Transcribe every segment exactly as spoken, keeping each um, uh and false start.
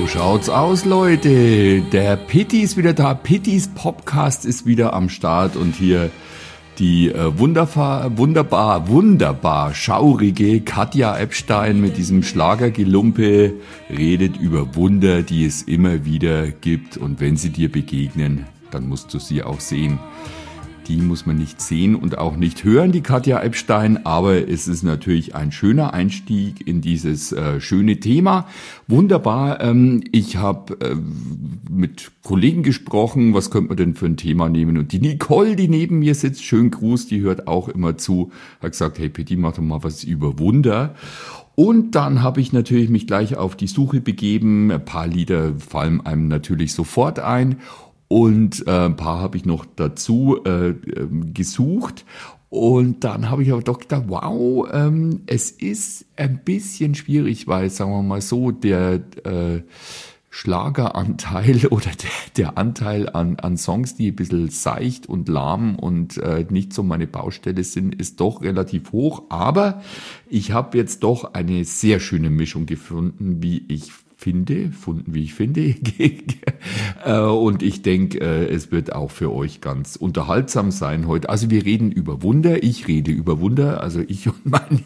schaut's aus, Leute. Der Pitti ist wieder da. Pittis Popcast ist wieder am Start und hier die äh, wunderbar, wunderbar, wunderbar schaurige Katja Epstein mit diesem Schlagergelumpe redet über Wunder, die es immer wieder gibt. Und wenn sie dir begegnen, dann musst du sie auch sehen. Die muss man nicht sehen und auch nicht hören, die Katja Epstein, aber es ist natürlich ein schöner Einstieg in dieses äh, schöne Thema. Wunderbar, ähm, ich habe äh, mit Kollegen gesprochen, was könnte man denn für ein Thema nehmen? Und die Nicole, die neben mir sitzt, schönen Gruß, die hört auch immer zu, hat gesagt, hey Pitti, mach doch mal was über Wunder. Und dann habe ich natürlich mich gleich auf die Suche begeben, ein paar Lieder fallen einem natürlich sofort ein. Und äh, ein paar habe ich noch dazu äh, gesucht. Und dann habe ich aber doch gedacht, wow, ähm, es ist ein bisschen schwierig, weil, sagen wir mal so, der äh, Schlageranteil oder der, der Anteil an, an Songs, die ein bisschen seicht und lahm und äh, nicht so meine Baustelle sind, ist doch relativ hoch. Aber ich habe jetzt doch eine sehr schöne Mischung gefunden, wie ich finde, gefunden, wie ich finde. Und ich denke, es wird auch für euch ganz unterhaltsam sein heute. Also wir reden über Wunder, ich rede über Wunder, also ich und mein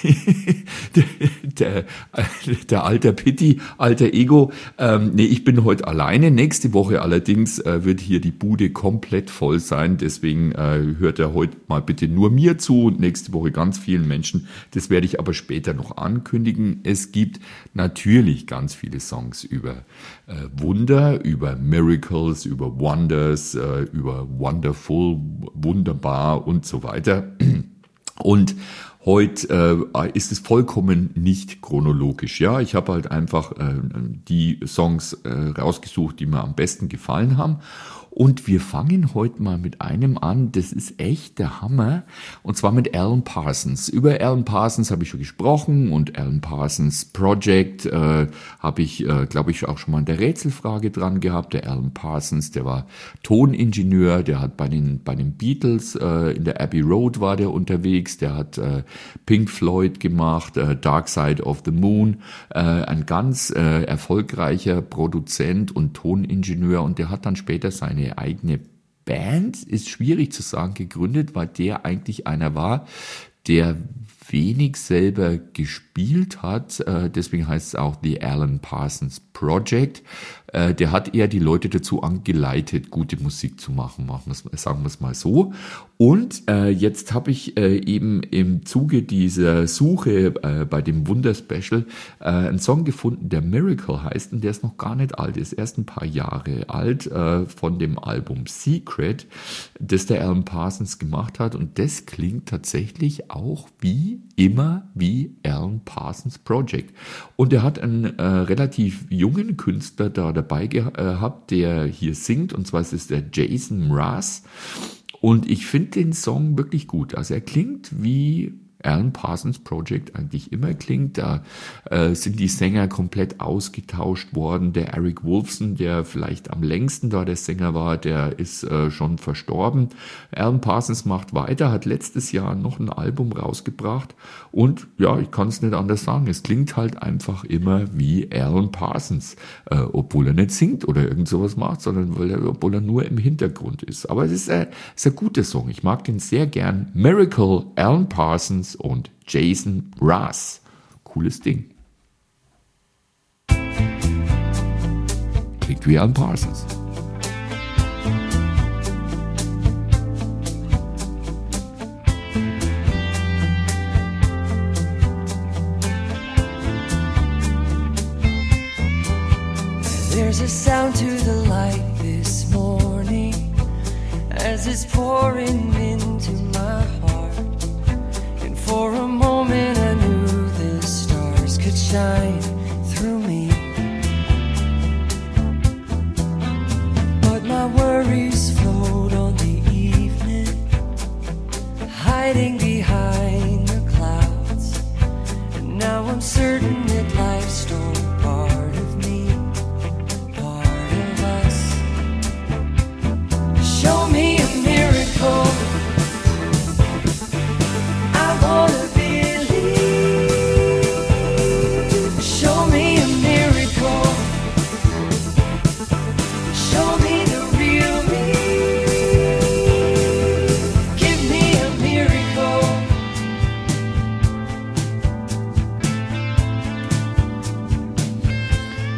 der, der alter Pitti, alter Ego. Ähm, nee, ich bin heute alleine. Nächste Woche allerdings äh, wird hier die Bude komplett voll sein. Deswegen äh, hört er heute mal bitte nur mir zu und nächste Woche ganz vielen Menschen. Das werde ich aber später noch ankündigen. Es gibt natürlich ganz viele Songs über äh, Wunder, über Miracles, über Wonders, äh, über Wonderful, wunderbar und so weiter. Und heute äh, ist es vollkommen nicht chronologisch. Ja, ich habe halt einfach äh, die Songs äh, rausgesucht, die mir am besten gefallen haben. Und wir fangen heute mal mit einem an, das ist echt der Hammer, und zwar mit Alan Parsons. Über Alan Parsons habe ich schon gesprochen und Alan Parsons Project äh, habe ich, äh, glaube ich, auch schon mal in der Rätselfrage dran gehabt. Der Alan Parsons, der war Toningenieur, der hat bei den bei den Beatles äh, in der Abbey Road war der unterwegs, der hat äh, Pink Floyd gemacht, äh, Dark Side of the Moon, äh, ein ganz äh, erfolgreicher Produzent und Toningenieur, und der hat dann später seine eigene Band, ist schwierig zu sagen, gegründet, weil der eigentlich einer war, der wenig selber gespielt hat, äh, deswegen heißt es auch The Alan Parsons Project. Äh, der hat eher die Leute dazu angeleitet, gute Musik zu machen, machen wir's, sagen wir es mal so. Und äh, jetzt habe ich äh, eben im Zuge dieser Suche äh, bei dem Wunder-Special äh, einen Song gefunden, der Miracle heißt, und der ist noch gar nicht alt, ist erst ein paar Jahre alt, äh, von dem Album Secret, das der Alan Parsons gemacht hat, und das klingt tatsächlich auch wie immer wie Alan Parsons Project. Und er hat einen äh, relativ jungen Künstler da dabei gehabt, der hier singt, und zwar ist es der Jason Mraz. Und ich finde den Song wirklich gut. Also er klingt wie Alan Parsons Project eigentlich immer klingt. Da äh, sind die Sänger komplett ausgetauscht worden. Der Eric Woolfson, der vielleicht am längsten da der Sänger war, der ist äh, schon verstorben. Alan Parsons macht weiter, hat letztes Jahr noch ein Album rausgebracht, und ja, ich kann es nicht anders sagen. Es klingt halt einfach immer wie Alan Parsons, äh, obwohl er nicht singt oder irgend sowas macht, sondern weil er, obwohl er nur im Hintergrund ist. Aber es ist, äh, ist ein guter Song. Ich mag den sehr gern. Miracle, Alan Parsons und Jason Mraz. Cooles Ding. Klingt wie Alan Parsons. There's a sound to the light this morning as it's pouring into my heart. For a moment I knew the stars could shine through me, but my worries float on the evening, hiding behind the clouds. And now I'm certain that life's still part of me, part of us. Show me a miracle, I wanna believe. Show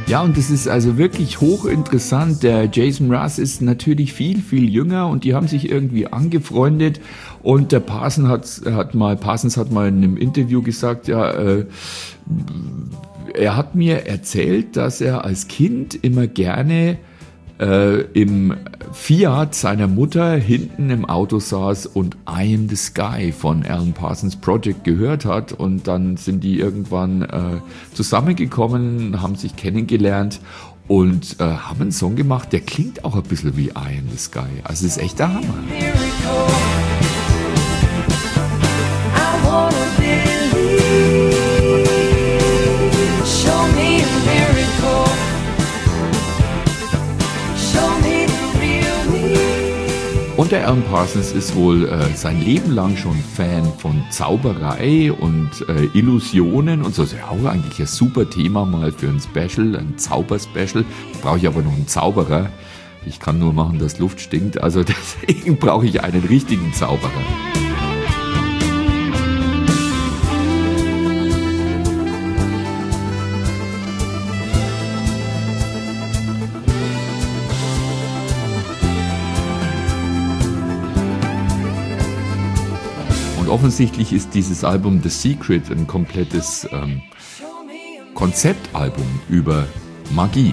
Ja, und das ist also wirklich hochinteressant. Der Jason Mraz ist natürlich viel, viel jünger und die haben sich irgendwie angefreundet. Und der Parsons hat, hat mal, Parsons hat mal in einem Interview gesagt, ja, äh, er hat mir erzählt, dass er als Kind immer gerne äh, im Fiat seiner Mutter hinten im Auto saß und I Am the Sky von Alan Parsons Project gehört hat. Und dann sind die irgendwann äh, zusammengekommen, haben sich kennengelernt und äh, haben einen Song gemacht, der klingt auch ein bisschen wie I Am the Sky. Also es ist echt der Hammer. Und der Alan Parsons ist wohl äh, sein Leben lang schon Fan von Zauberei und äh, Illusionen und so. Das ist ja auch eigentlich ein super Thema mal für ein Special, ein Zauber-Special. Brauche ich aber noch einen Zauberer. Ich kann nur machen, dass Luft stinkt. Also deswegen brauche ich einen richtigen Zauberer. Offensichtlich ist dieses Album The Secret ein komplettes ähm, Konzeptalbum über Magie.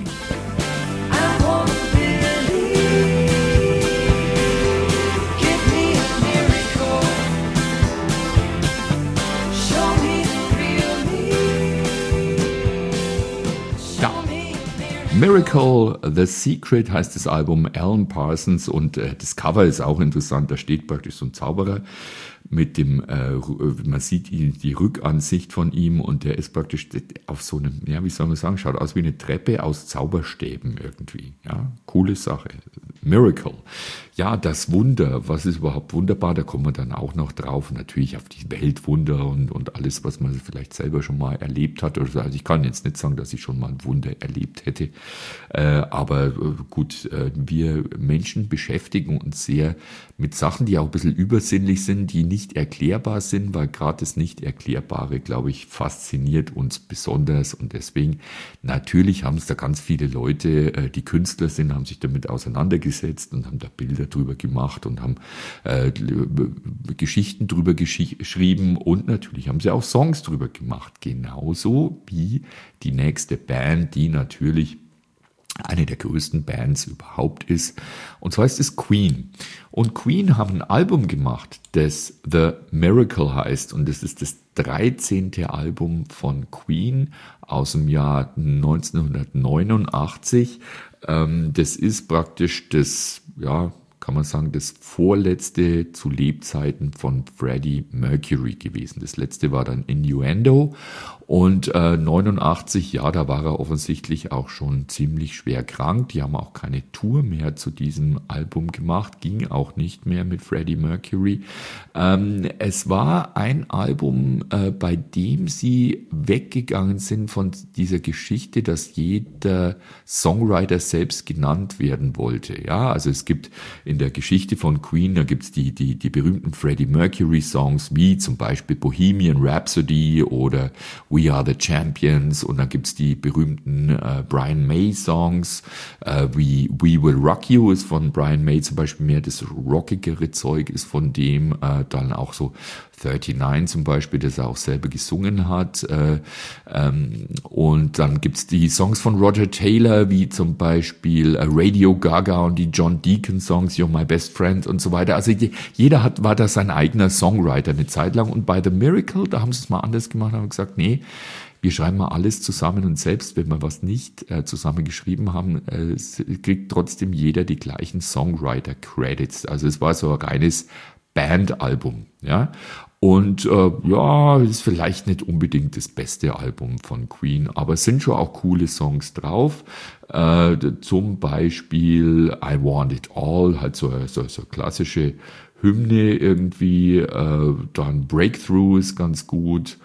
Ja. Miracle, The Secret heißt das Album, Alan Parsons, und äh, das Cover ist auch interessant, da steht praktisch so ein Zauberer mit dem, äh, man sieht die Rückansicht von ihm und der ist praktisch auf so einem, ja, wie soll man sagen, schaut aus wie eine Treppe aus Zauberstäben irgendwie, ja, coole Sache. Miracle. Ja, das Wunder, was ist überhaupt wunderbar, da kommen wir dann auch noch drauf, natürlich auf die Weltwunder und, und alles, was man vielleicht selber schon mal erlebt hat oder so. Also ich kann jetzt nicht sagen, dass ich schon mal ein Wunder erlebt hätte, äh, aber gut, äh, wir Menschen beschäftigen uns sehr mit Sachen, die auch ein bisschen übersinnlich sind, die nicht erklärbar sind, weil gerade das Nicht-Erklärbare, glaube ich, fasziniert uns besonders und deswegen, natürlich haben es da ganz viele Leute, äh, die Künstler sind, haben sich damit auseinandergesetzt und haben da Bilder drüber gemacht und haben äh, Geschichten drüber gesch- geschrieben und natürlich haben sie auch Songs drüber gemacht, genauso wie die nächste Band, die natürlich eine der größten Bands überhaupt ist. Und zwar ist es Queen. Und Queen haben ein Album gemacht, das The Miracle heißt. Und das ist das dreizehnte Album von Queen aus dem Jahr neunzehnhundertneunundachtzig. Ähm, das ist praktisch das, ja, kann man sagen, das vorletzte zu Lebzeiten von Freddie Mercury gewesen. Das letzte war dann Innuendo und äh, neunundachtzig, ja, da war er offensichtlich auch schon ziemlich schwer krank. Die haben auch keine Tour mehr zu diesem Album gemacht, ging auch nicht mehr mit Freddie Mercury. Ähm, es war ein Album, äh, bei dem sie weggegangen sind von dieser Geschichte, dass jeder Songwriter selbst genannt werden wollte. Ja, also es gibt in der Geschichte von Queen, da gibt's die, die, die berühmten Freddie Mercury Songs, wie zum Beispiel Bohemian Rhapsody oder We Are the Champions, und dann gibt's die berühmten äh, Brian May Songs, äh, wie We Will Rock You ist von Brian May zum Beispiel, mehr das rockigere Zeug ist von dem, äh, dann auch so neununddreißig zum Beispiel, das er auch selber gesungen hat, äh, ähm, und dann gibt's die Songs von Roger Taylor, wie zum Beispiel äh, Radio Gaga und die John Deacon Songs, You're My Best Friend und so weiter. Also je, jeder hat, war da sein eigener Songwriter eine Zeit lang, und bei The Miracle, da haben sie es mal anders gemacht, haben gesagt, nee, wir schreiben mal alles zusammen, und selbst wenn wir was nicht äh, zusammen geschrieben haben, äh, kriegt trotzdem jeder die gleichen Songwriter-Credits. Also es war so ein reines Bandalbum, ja. Und äh, ja, ist vielleicht nicht unbedingt das beste Album von Queen, aber es sind schon auch coole Songs drauf. Äh, zum Beispiel I Want It All, halt so so, so klassische Hymne irgendwie. Äh, dann Breakthrough ist ganz gut.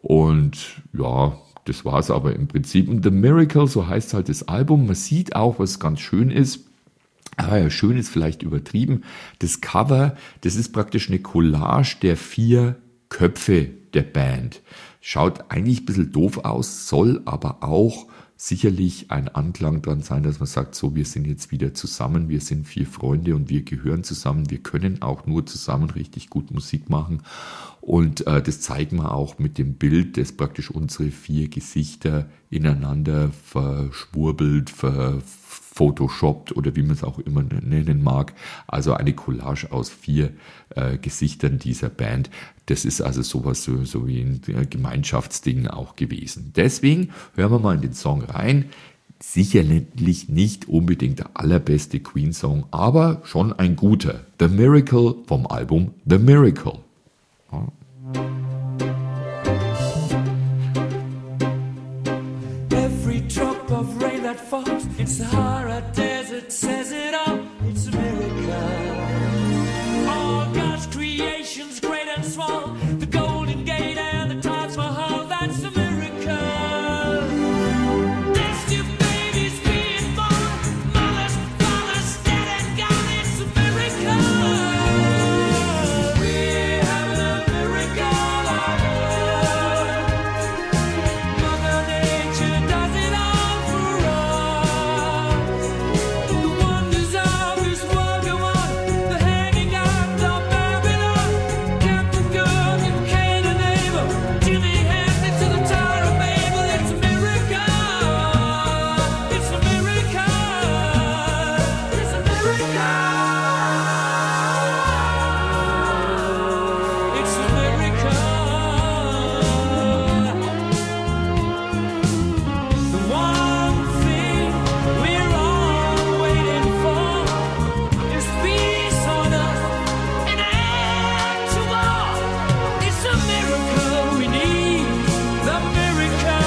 Und ja, das war's aber im Prinzip. Und The Miracle, so heißt halt das Album. Man sieht auch, was ganz schön ist. Ah ja, schön ist vielleicht übertrieben. Das Cover, das ist praktisch eine Collage der vier Köpfe der Band. Schaut eigentlich ein bisschen doof aus, soll aber auch sicherlich ein Anklang dran sein, dass man sagt, so, wir sind jetzt wieder zusammen, wir sind vier Freunde und wir gehören zusammen, wir können auch nur zusammen richtig gut Musik machen. Und äh, das zeigen wir auch mit dem Bild, das praktisch unsere vier Gesichter ineinander verschwurbelt, verphotoshoppt oder wie man es auch immer nennen mag. Also eine Collage aus vier äh, Gesichtern dieser Band. Das ist also sowas so, so wie ein Gemeinschaftsding auch gewesen. Deswegen hören wir mal in den Song rein. Sicherlich nicht unbedingt der allerbeste Queen-Song, aber schon ein guter. The Miracle vom Album The Miracle. Ja. Every drop of rain that falls in Sahara Desert says it all. It's a miracle. All God's creations, great and small, the Golden Gate and the Taj Mahal, that's a miracle. There's two babies being born, mothers, fathers, dead and gone, it's a miracle. We're having a miracle on earth. Mother Nature does it all for us. The wonders of this world go on, the hanging out of Babylon, Captain Cook and Cain and Abel, Jimmy Hamlet to the Tower of Babel. It's a miracle. It's a miracle. It's a miracle. It's a miracle. The one thing we're all waiting for is peace on earth and an end to war. It's a miracle we need, the miracle.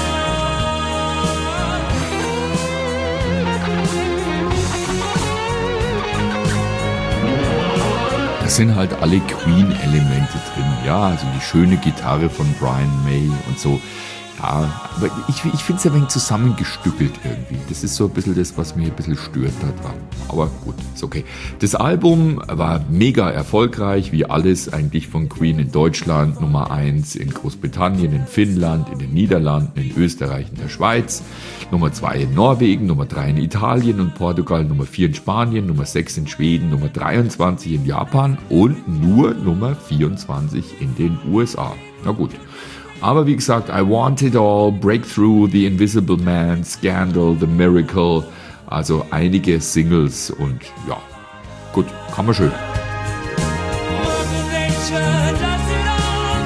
Da sind halt alle Queen-Elemente drin. Ja, also die schöne Gitarre von Brian May und so. Ja, aber ich, ich finde es ein wenig zusammengestückelt irgendwie. Das ist so ein bisschen das, was mir ein bisschen stört da dran. Aber gut, ist okay. Das Album war mega erfolgreich, wie alles eigentlich von Queen in Deutschland. Nummer eins in Großbritannien, in Finnland, in den Niederlanden, in Österreich, in der Schweiz. Nummer zwei in Norwegen, Nummer drei in Italien und Portugal, Nummer vier in Spanien, Nummer sechs in Schweden, Nummer dreiundzwanzig in Japan und nur Nummer vierundzwanzig in den U S A. Na gut. Aber wie gesagt, I Want It All, Breakthrough, The Invisible Man, Scandal, The Miracle, also einige Singles und ja, gut, kann man schön. Mother Nature does it all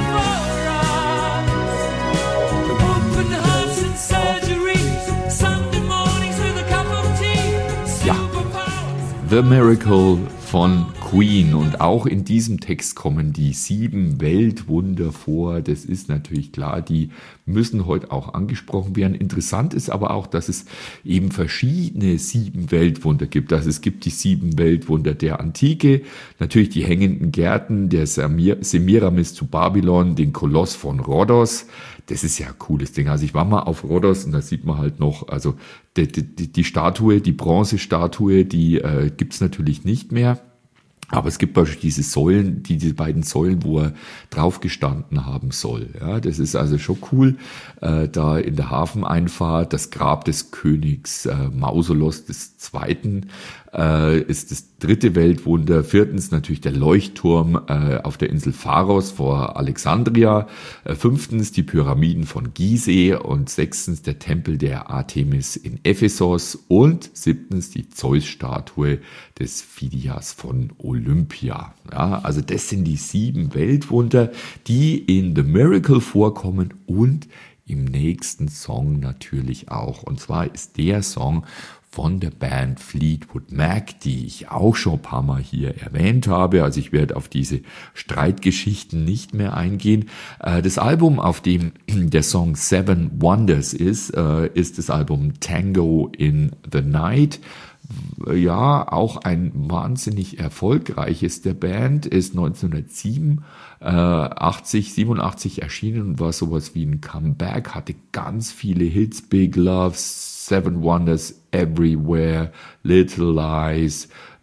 for us. Open hearts and surgeries, Sunday mornings with a cup of tea. Ja. Superpowers. The Miracle von Queen. Und auch in diesem Text kommen die sieben Weltwunder vor. Das ist natürlich klar, die müssen heute auch angesprochen werden. Interessant ist aber auch, dass es eben verschiedene sieben Weltwunder gibt. Also es gibt die sieben Weltwunder der Antike, natürlich die hängenden Gärten, der Semiramis zu Babylon, den Koloss von Rhodos. Das ist ja ein cooles Ding. Also ich war mal auf Rhodos und da sieht man halt noch, also die, die, die Statue, die Bronzestatue, die äh, gibt's natürlich nicht mehr. Aber es gibt beispielsweise diese Säulen, die, die beiden Säulen, wo er drauf gestanden haben soll. Ja, das ist also schon cool. Äh, da in der Hafeneinfahrt, das Grab des Königs äh, Mausolos des Zweiten äh, ist das dritte Weltwunder. Viertens natürlich der Leuchtturm äh, auf der Insel Pharos vor Alexandria. Äh, fünftens die Pyramiden von Gizeh und sechstens der Tempel der Artemis in Ephesos und siebtens die Zeus-Statue des Phidias von Olympia. Ja, also das sind die sieben Weltwunder, die in The Miracle vorkommen und im nächsten Song natürlich auch. Und zwar ist der Song von der Band Fleetwood Mac, die ich auch schon ein paar Mal hier erwähnt habe. Also ich werde auf diese Streitgeschichten nicht mehr eingehen. Das Album, auf dem der Song Seven Wonders ist, ist das Album Tango in the Night. Ja, auch ein wahnsinnig erfolgreiches der Band, ist neunzehnhundertsiebenundachtzig, siebenundachtzig erschienen und war sowas wie ein Comeback, hatte ganz viele Hits, Big Love, Seven Wonders, Everywhere, Little Lies,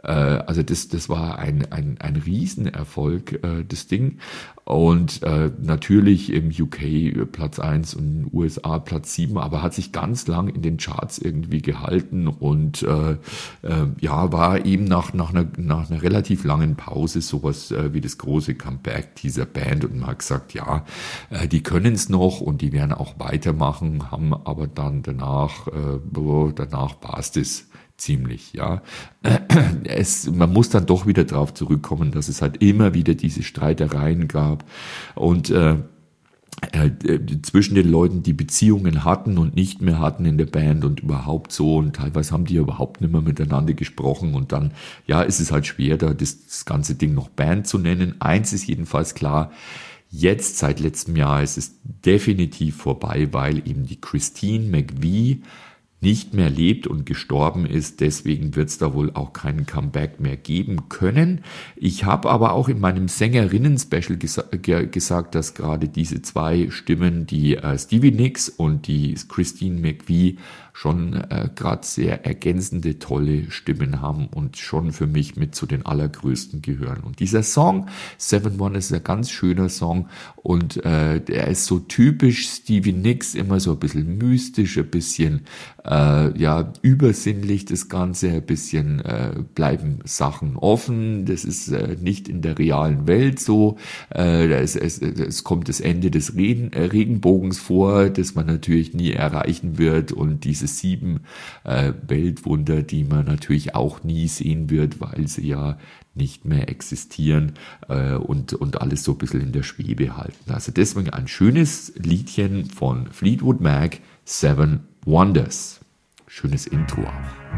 Äh, also das, das war ein, ein, ein Riesenerfolg, äh, das Ding. Und äh, natürlich im U K Platz eins und in den U S A Platz sieben, aber hat sich ganz lang in den Charts irgendwie gehalten und äh, äh, ja, war eben nach, nach, einer, nach einer relativ langen Pause sowas äh, wie das große Comeback dieser Band, und man hat gesagt, ja, äh, die können es noch und die werden auch weitermachen, haben aber dann danach, äh, danach passt es ziemlich, ja. Es, man muss dann doch wieder drauf zurückkommen, dass es halt immer wieder diese Streitereien gab und äh, äh, zwischen den Leuten, die Beziehungen hatten und nicht mehr hatten in der Band und überhaupt so, und teilweise haben die ja überhaupt nicht mehr miteinander gesprochen, und dann, ja, ist es halt schwer, da das, das ganze Ding noch Band zu nennen. Eins ist jedenfalls klar: Jetzt, seit letztem Jahr, ist es definitiv vorbei, weil eben die Christine McVie nicht mehr lebt und gestorben ist. Deswegen wird es da wohl auch keinen Comeback mehr geben können. Ich habe aber auch in meinem Sängerinnen-Special gesa- ge- gesagt, dass gerade diese zwei Stimmen, die äh, Stevie Nicks und die Christine McVie, schon äh, gerade sehr ergänzende, tolle Stimmen haben und schon für mich mit zu den allergrößten gehören. Und dieser Song, Seven One, ist ein ganz schöner Song, und äh, der ist so typisch Stevie Nicks, immer so ein bisschen mystisch, ein bisschen äh, ja übersinnlich das Ganze, ein bisschen äh, bleiben Sachen offen, das ist äh, nicht in der realen Welt so, äh, es, es, es kommt das Ende des Regen, äh, Regenbogens vor, das man natürlich nie erreichen wird, und diese sieben äh, Weltwunder, die man natürlich auch nie sehen wird, weil sie ja nicht mehr existieren äh, und, und alles so ein bisschen in der Schwebe halten. Also deswegen ein schönes Liedchen von Fleetwood Mac, Seven Wonders. Schönes Intro auch.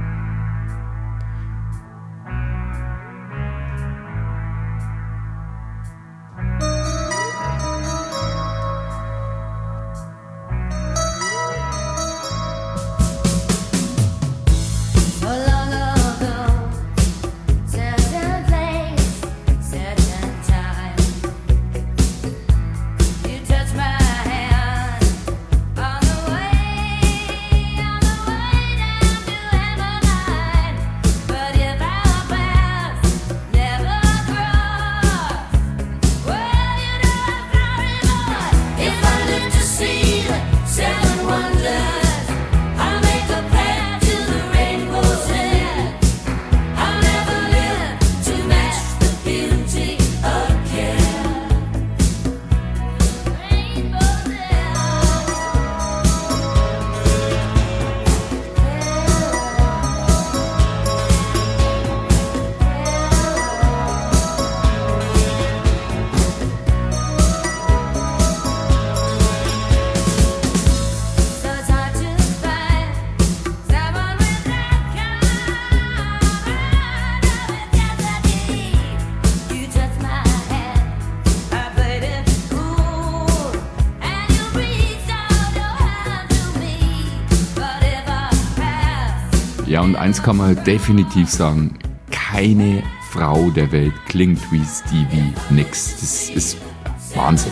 Ja, und eins kann man definitiv sagen: Keine Frau der Welt klingt wie Stevie Nicks. Das ist Wahnsinn.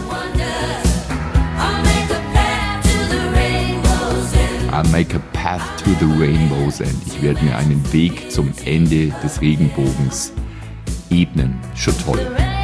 I'll make a path to the rainbow's end. Ich werde mir einen Weg zum Ende des Regenbogens ebnen. Schon toll.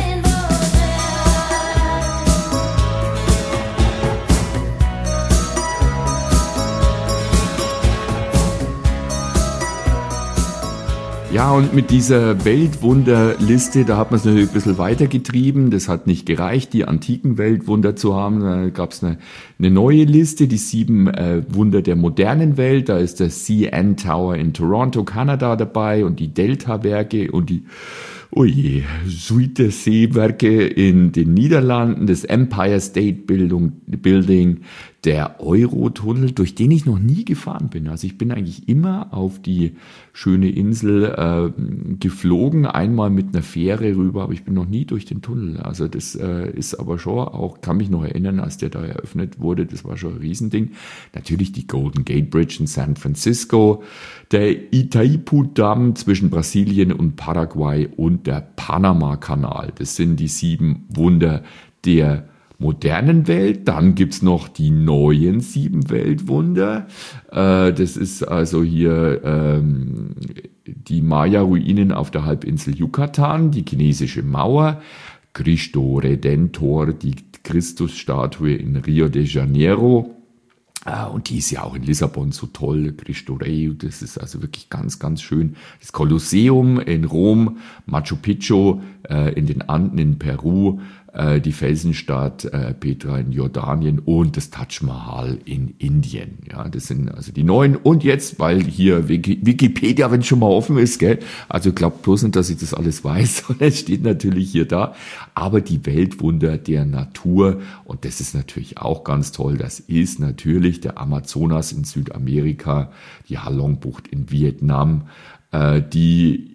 Ja, und mit dieser Weltwunderliste, da hat man es natürlich ein bisschen weitergetrieben. Das hat nicht gereicht, die antiken Weltwunder zu haben. Da gab es eine, eine neue Liste, die sieben äh, Wunder der modernen Welt. Da ist der C N Tower in Toronto, Kanada dabei, und die Delta-Werke und die Oh je, Zuiderzee-Werke in den Niederlanden, das Empire State Building, der Eurotunnel, durch den ich noch nie gefahren bin. Also ich bin eigentlich immer auf die schöne Insel äh, geflogen, einmal mit einer Fähre rüber, aber ich bin noch nie durch den Tunnel. Also das äh, ist aber schon auch, kann mich noch erinnern, als der da eröffnet wurde, das war schon ein Riesending. Natürlich die Golden Gate Bridge in San Francisco, der Itaipu-Damm zwischen Brasilien und Paraguay und der Panama-Kanal. Das sind die sieben Wunder der modernen Welt. Dann gibt's noch die neuen sieben Weltwunder. Äh, das ist also hier ähm, die Maya-Ruinen auf der Halbinsel Yucatan, die chinesische Mauer, Cristo Redentor, die Christusstatue in Rio de Janeiro. Und die ist ja auch in Lissabon so toll, Cristo Rei, das ist also wirklich ganz, ganz schön. Das Kolosseum in Rom, Machu Picchu äh, in den Anden in Peru, äh, die Felsenstadt äh, Petra in Jordanien und das Taj Mahal in Indien. Ja, das sind also die neuen. Und jetzt, weil hier Wiki- Wikipedia, wenn schon mal offen ist, gell, also glaubt bloß nicht, dass ich das alles weiß, sondern es steht natürlich hier da. Aber die Weltwunder der Natur, und das ist natürlich auch ganz toll, das ist natürlich der Amazonas in Südamerika, die Halong-Bucht in Vietnam, äh, die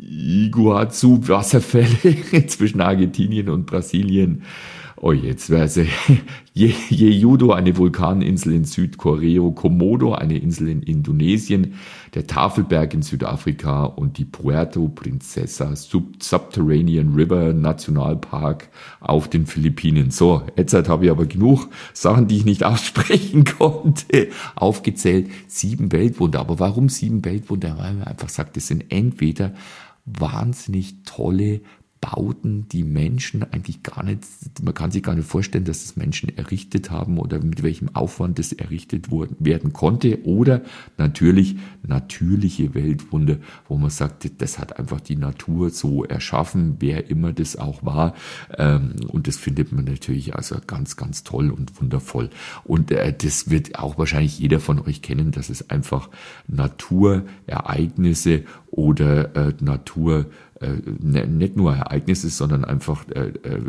Iguazu-Wasserfälle zwischen Argentinien und Brasilien. Oh, jetzt wäre es Jeju-do, eine Vulkaninsel in Südkorea, Komodo, eine Insel in Indonesien, der Tafelberg in Südafrika und die Puerto Princesa Sub- Subterranean River Nationalpark auf den Philippinen. So, jetzt habe ich aber genug Sachen, die ich nicht aussprechen konnte, aufgezählt. Sieben Weltwunder. Aber warum sieben Weltwunder? Weil man einfach sagt, das sind entweder wahnsinnig tolle Bauten, die Menschen eigentlich gar nicht, man kann sich gar nicht vorstellen, dass das Menschen errichtet haben oder mit welchem Aufwand das errichtet worden, werden konnte, oder natürlich natürliche Weltwunder, wo man sagt, das hat einfach die Natur so erschaffen, wer immer das auch war, und das findet man natürlich also ganz, ganz toll und wundervoll. Und das wird auch wahrscheinlich jeder von euch kennen, dass es einfach Naturereignisse oder äh, Natur äh, nicht nur Ereignisse, sondern einfach äh, äh,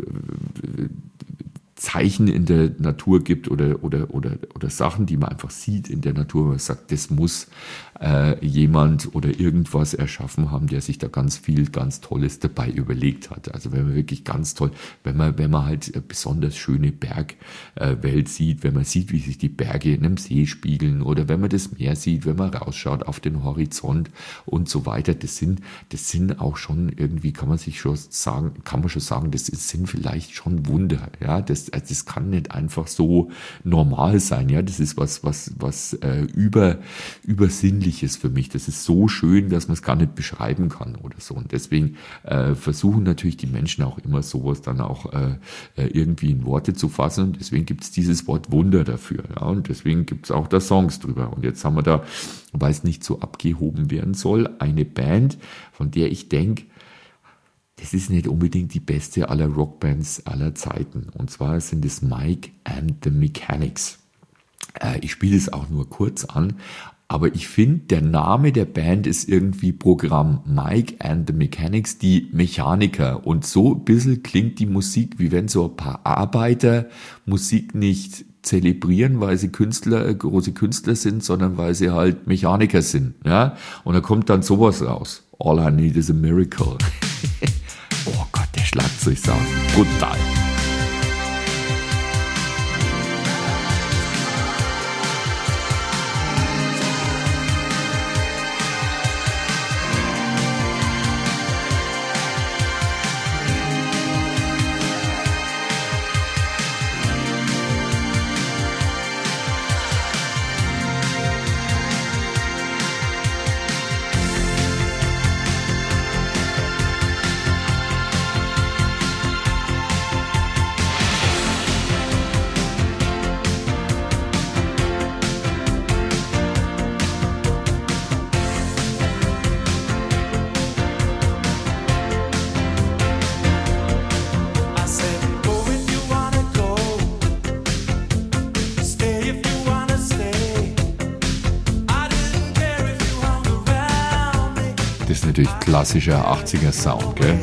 Zeichen in der Natur gibt oder oder oder oder Sachen, die man einfach sieht in der Natur, wo man sagt, das muss äh, jemand oder irgendwas erschaffen haben, der sich da ganz viel, ganz Tolles dabei überlegt hat. Also wenn man wirklich ganz toll, wenn man wenn man halt eine besonders schöne Bergwelt äh, sieht, wenn man sieht, wie sich die Berge in einem See spiegeln, oder wenn man das Meer sieht, wenn man rausschaut auf den Horizont und so weiter, das sind das sind auch schon irgendwie, kann man sich schon sagen, kann man schon sagen, das sind vielleicht schon Wunder, ja, das Also das kann nicht einfach so normal sein, ja. Das ist was, was, was äh, über übersinnliches für mich. Das ist so schön, dass man es gar nicht beschreiben kann oder so. Und deswegen äh, versuchen natürlich die Menschen auch immer sowas dann auch äh, irgendwie in Worte zu fassen. Und deswegen gibt es dieses Wort Wunder dafür, ja. Und deswegen gibt es auch da Songs drüber. Und jetzt haben wir da, weil es nicht so abgehoben werden soll, eine Band, von der ich denke, das ist nicht unbedingt die beste aller Rockbands aller Zeiten. Und zwar sind es Mike and the Mechanics. Äh, ich spiele es auch nur kurz an, aber ich finde, der Name der Band ist irgendwie Programm. Mike and the Mechanics, die Mechaniker. Und so ein bisschen klingt die Musik, wie wenn so ein paar Arbeiter Musik nicht zelebrieren, weil sie Künstler, große Künstler sind, sondern weil sie halt Mechaniker sind. Ja? Und da kommt dann sowas raus. All I need is a miracle. Oh Gott, der Schlagzeugsound, brutal. Das ist natürlich klassischer achtziger Sound, gell?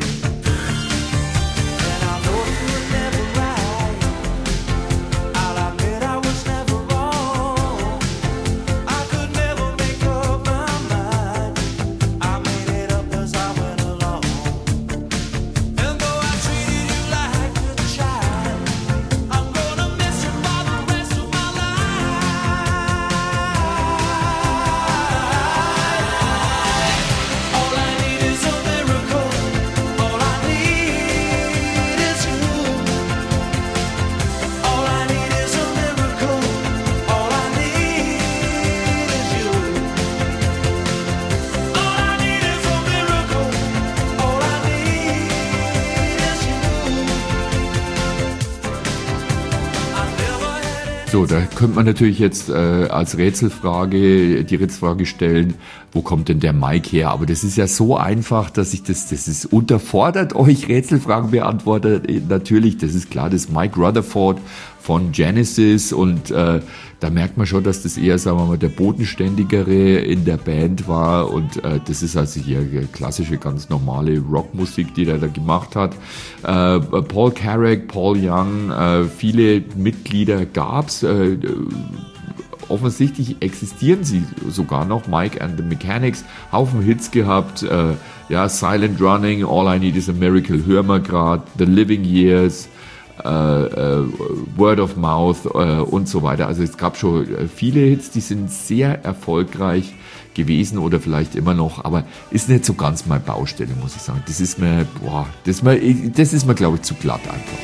So, da könnte man natürlich jetzt äh, als Rätselfrage die Rätselfrage stellen, wo kommt denn der Mike her? Aber das ist ja so einfach, dass ich das, das ist unterfordert euch Rätselfragen beantwortet. Natürlich, das ist klar, das ist Mike Rutherford von Genesis und äh, da merkt man schon, dass das eher, sagen wir mal, der Bodenständigere in der Band war und äh, das ist also hier klassische, ganz normale Rockmusik, die der da gemacht hat. Äh, Paul Carrack, Paul Young, äh, viele Mitglieder gab's. Äh, offensichtlich existieren sie sogar noch. Mike and the Mechanics, Haufen Hits gehabt. Äh, ja, Silent Running, All I Need Is a Miracle, hören wir gerade, The Living Years, Uh, uh, Word of Mouth uh, und so weiter. Also es gab schon viele Hits, die sind sehr erfolgreich gewesen oder vielleicht immer noch, aber ist nicht so ganz meine Baustelle, muss ich sagen. Das ist mir, boah, das ist mir, das ist mir, glaube ich, zu glatt einfach.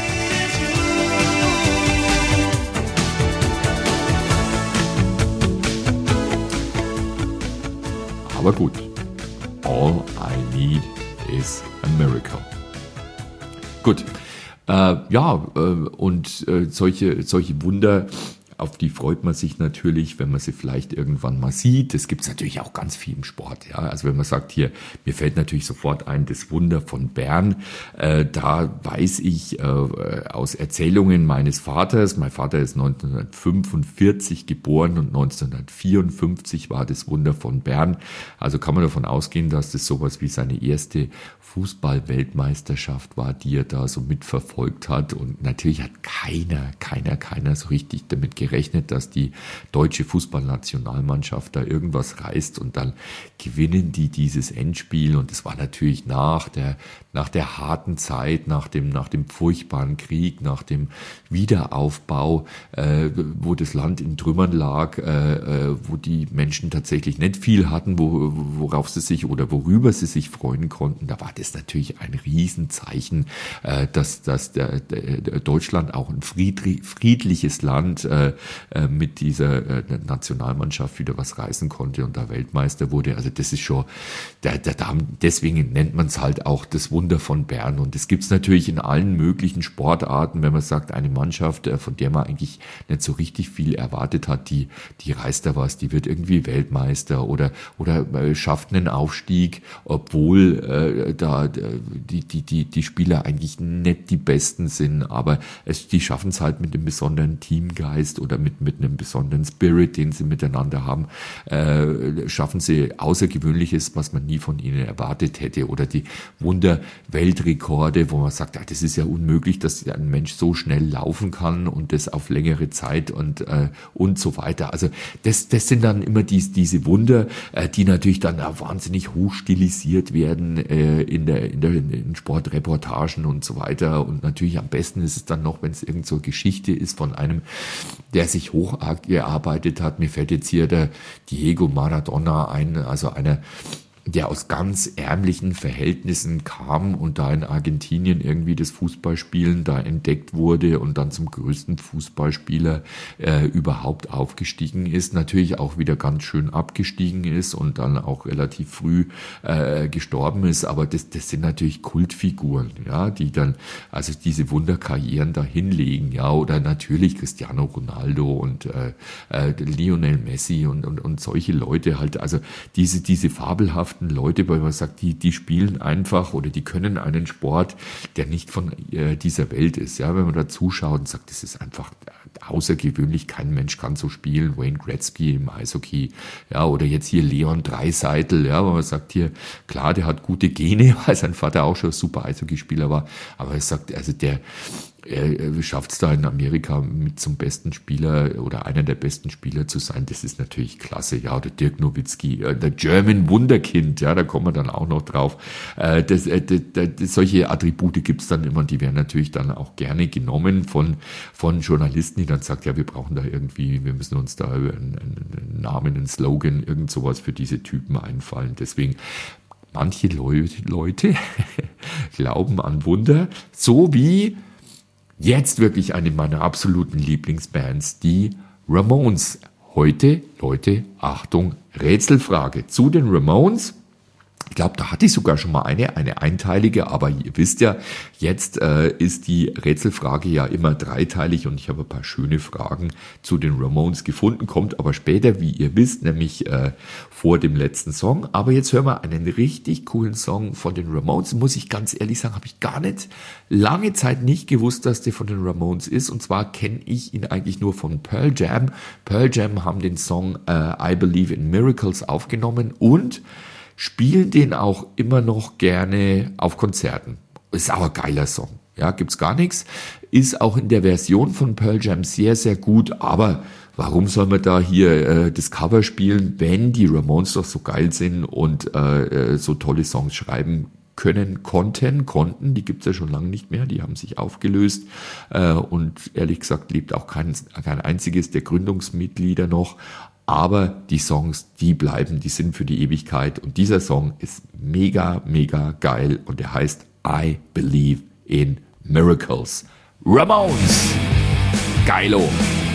Aber gut. All I need is a miracle. Gut. Äh, ja, äh, und äh, solche, solche Wunder, auf die freut man sich natürlich, wenn man sie vielleicht irgendwann mal sieht. Das gibt's natürlich auch ganz viel im Sport. Ja, also wenn man sagt hier, mir fällt natürlich sofort ein, das Wunder von Bern. Äh, da weiß ich äh, aus Erzählungen meines Vaters. Mein Vater ist neunzehnhundertfünfundvierzig geboren und neunzehnhundertvierundfünfzig war das Wunder von Bern. Also kann man davon ausgehen, dass das sowas wie seine erste Fußball-Weltmeisterschaft war, die er da so mitverfolgt hat. Und natürlich hat keiner, keiner, keiner so richtig damit gerechnet, dass die deutsche Fußballnationalmannschaft da irgendwas reißt und dann gewinnen die dieses Endspiel. Und das war natürlich nach der, nach der harten Zeit, nach dem, nach dem furchtbaren Krieg, nach dem Wiederaufbau, äh, wo das Land in Trümmern lag, äh, wo die Menschen tatsächlich nicht viel hatten, wo, worauf sie sich oder worüber sie sich freuen konnten. Da war das ist natürlich ein Riesenzeichen, äh, dass, dass der, der Deutschland auch ein friedli- friedliches Land äh, äh, mit dieser äh, Nationalmannschaft wieder was reißen konnte und da Weltmeister wurde. Also das ist schon, der, der, deswegen nennt man es halt auch das Wunder von Bern. Und das gibt's natürlich in allen möglichen Sportarten, wenn man sagt, eine Mannschaft, äh, von der man eigentlich nicht so richtig viel erwartet hat, die, die reißt da was, die wird irgendwie Weltmeister oder, oder äh, schafft einen Aufstieg, obwohl äh, da die, die, die, die Spieler eigentlich nicht die Besten sind, aber es, die schaffen es halt mit einem besonderen Teamgeist oder mit, mit einem besonderen Spirit, den sie miteinander haben, äh, schaffen sie Außergewöhnliches, was man nie von ihnen erwartet hätte oder die Wunder-Weltrekorde, wo man sagt, ach, das ist ja unmöglich, dass ein Mensch so schnell laufen kann und das auf längere Zeit und, äh, und so weiter. Also das, das sind dann immer die, diese Wunder, äh, die natürlich dann auch wahnsinnig hoch stilisiert werden äh, in der, in der in Sportreportagen und so weiter. Und natürlich am besten ist es dann noch, wenn es irgend so Geschichte ist von einem, der sich hochgearbeitet hat. Mir fällt jetzt hier der Diego Maradona ein, also einer, der aus ganz ärmlichen Verhältnissen kam und da in Argentinien irgendwie das Fußballspielen da entdeckt wurde und dann zum größten Fußballspieler äh, überhaupt aufgestiegen ist, natürlich auch wieder ganz schön abgestiegen ist und dann auch relativ früh äh, gestorben ist, aber das, das sind natürlich Kultfiguren, ja, die dann also diese Wunderkarrieren da hinlegen, ja, oder natürlich Cristiano Ronaldo und äh, äh, Lionel Messi und, und, und solche Leute halt, also diese, diese fabelhaften Leute, weil man sagt, die, die spielen einfach oder die können einen Sport, der nicht von äh, dieser Welt ist. Ja, wenn man da zuschaut und sagt, das ist einfach außergewöhnlich, kein Mensch kann so spielen. Wayne Gretzky im Eishockey, ja, oder jetzt hier Leon Draisaitl, ja, wo man sagt hier, klar, der hat gute Gene, weil sein Vater auch schon ein super Eishockeyspieler war, aber er sagt, also der er schafft es da in Amerika mit zum besten Spieler oder einer der besten Spieler zu sein. Das ist natürlich klasse. Ja, oder Dirk Nowitzki, der German Wunderkind, ja, da kommen wir dann auch noch drauf. Das, das, das, solche Attribute gibt's dann immer, die werden natürlich dann auch gerne genommen von, von Journalisten, die dann sagt, ja, wir brauchen da irgendwie, wir müssen uns da einen, einen Namen, einen Slogan, irgend sowas für diese Typen einfallen. Deswegen manche Leute, Leute glauben an Wunder, so wie jetzt wirklich eine meiner absoluten Lieblingsbands, die Ramones. Heute, Leute, Achtung, Rätselfrage zu den Ramones. Ich glaube, da hatte ich sogar schon mal eine, eine einteilige, aber ihr wisst ja, jetzt äh, ist die Rätselfrage ja immer dreiteilig und ich habe ein paar schöne Fragen zu den Ramones gefunden, kommt aber später, wie ihr wisst, nämlich äh, vor dem letzten Song. Aber jetzt hören wir einen richtig coolen Song von den Ramones. Muss ich ganz ehrlich sagen, habe ich gar nicht lange Zeit nicht gewusst, dass der von den Ramones ist. Und zwar kenne ich ihn eigentlich nur von Pearl Jam. Pearl Jam haben den Song äh, I Believe in Miracles aufgenommen und spielen den auch immer noch gerne auf Konzerten. Ist auch ein geiler Song. Ja, gibt's gar nichts. Ist auch in der Version von Pearl Jam sehr, sehr gut. Aber warum soll man da hier äh, das Cover spielen, wenn die Ramones doch so geil sind und äh, so tolle Songs schreiben können, konnten, konnten. Die gibt's ja schon lange nicht mehr. Die haben sich aufgelöst. Äh, und ehrlich gesagt lebt auch kein, kein einziges der Gründungsmitglieder noch. Aber die Songs, die bleiben, die sind für die Ewigkeit. Und dieser Song ist mega, mega geil. Und der heißt I Believe in Miracles. Ramones! Geilo!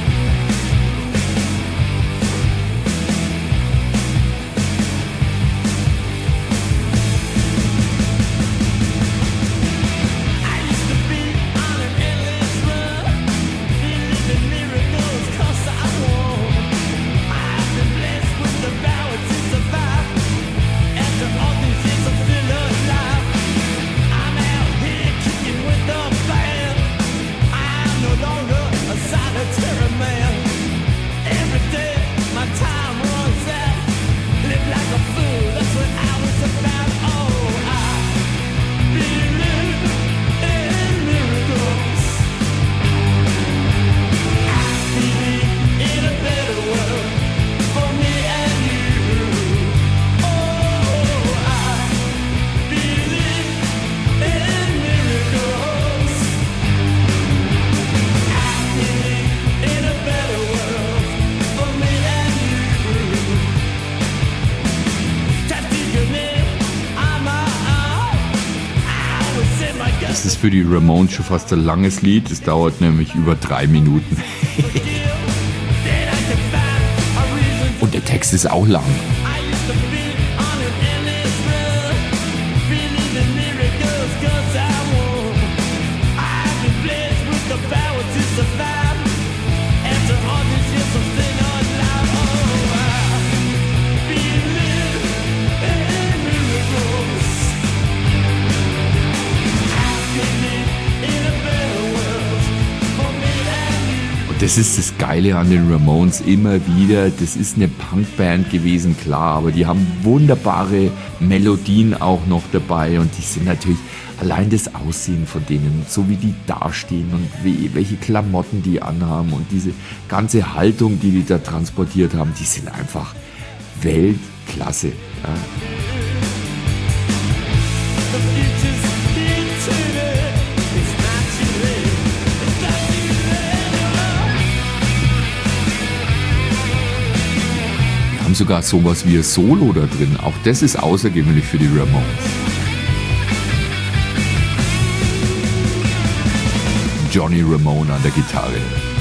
Das ist für die Ramones schon fast ein langes Lied. Es dauert nämlich über drei Minuten. Und der Text ist auch lang. Das ist das Geile an den Ramones immer wieder. Das ist eine Punkband gewesen, klar, aber die haben wunderbare Melodien auch noch dabei und die sind natürlich allein das Aussehen von denen, so wie die dastehen und wie, welche Klamotten die anhaben und diese ganze Haltung, die die da transportiert haben, die sind einfach Weltklasse. Ja. Haben sogar sowas wie ein Solo da drin. Auch das ist außergewöhnlich für die Ramones. Johnny Ramone an der Gitarre.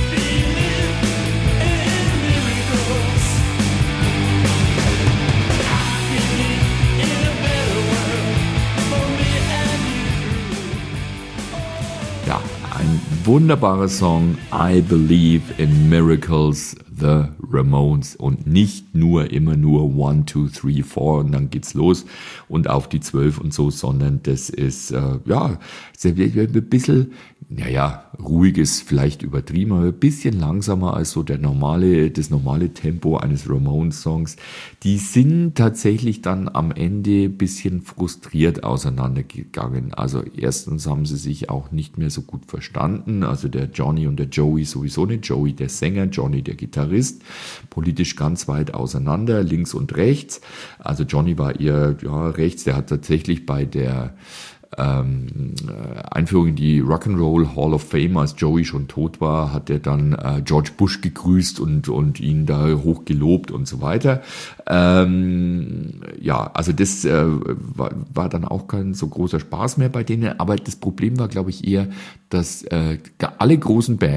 Ja, ein wunderbarer Song. I Believe in Miracles. The Ramones und nicht nur immer nur one, two, three, four und dann geht's los und auf die zwölf und so, sondern das ist, äh, ja, ein bisschen, naja, ruhig ist vielleicht übertrieben, aber ein bisschen langsamer als so der normale, das normale Tempo eines Ramones-Songs. Die sind tatsächlich dann am Ende ein bisschen frustriert auseinandergegangen. Also erstens haben sie sich auch nicht mehr so gut verstanden, also der Johnny und der Joey sowieso nicht, Joey der Sänger, Johnny der Gitarrist, politisch ganz weit auseinander, links und rechts. Also Johnny war eher ja, rechts, der hat tatsächlich bei der ähm, Einführung in die Rock'n'Roll Hall of Fame, als Joey schon tot war, hat er dann äh, George Bush gegrüßt und, und ihn da hoch gelobt und so weiter. Ähm, ja, also das äh, war, war dann auch kein so großer Spaß mehr bei denen, aber das Problem war, glaube ich, eher, dass äh, alle großen Bands,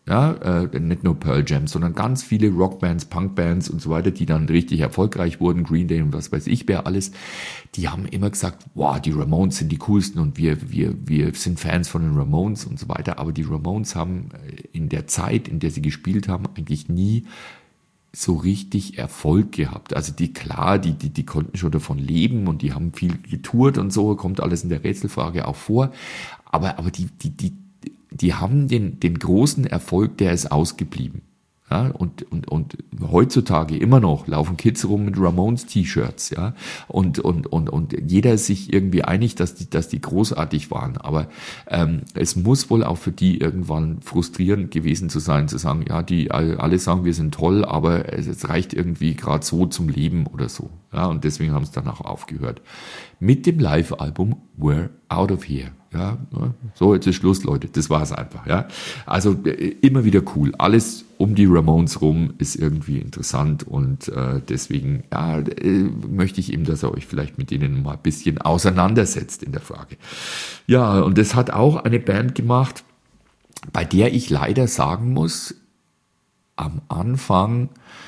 Ja, äh, nicht nur Pearl Jam, sondern ganz viele Rockbands, Punkbands und so weiter, die dann richtig erfolgreich wurden, Green Day und was weiß ich wer alles, die haben immer gesagt, wow, die Ramones sind die coolsten und wir, wir, wir sind Fans von den Ramones und so weiter. Aber die Ramones haben in der Zeit, in der sie gespielt haben, eigentlich nie so richtig Erfolg gehabt. Also die, klar, die, die, die konnten schon davon leben und die haben viel getourt und so, kommt alles in der Rätselfrage auch vor. Aber, aber die, die, die, die haben den, den großen Erfolg, der ist ausgeblieben. Ja, und, und, und heutzutage immer noch laufen Kids rum mit Ramones-T-Shirts, ja, und, und, und, und jeder ist sich irgendwie einig, dass die, dass die großartig waren, aber ähm, es muss wohl auch für die irgendwann frustrierend gewesen zu sein, zu sagen, ja, die alle sagen, wir sind toll, aber es, es reicht irgendwie gerade so zum Leben oder so, ja, und deswegen haben sie dann auch aufgehört. Mit dem Live-Album We're Out of Here. Ja, so, jetzt ist Schluss, Leute. Das war's einfach, ja. Also immer wieder cool. Alles um die Ramones rum ist irgendwie interessant und äh, deswegen ja, äh, möchte ich eben, dass ihr euch vielleicht mit denen mal ein bisschen auseinandersetzt in der Frage. Ja, und das hat auch eine Band gemacht, bei der ich leider sagen muss, am Anfang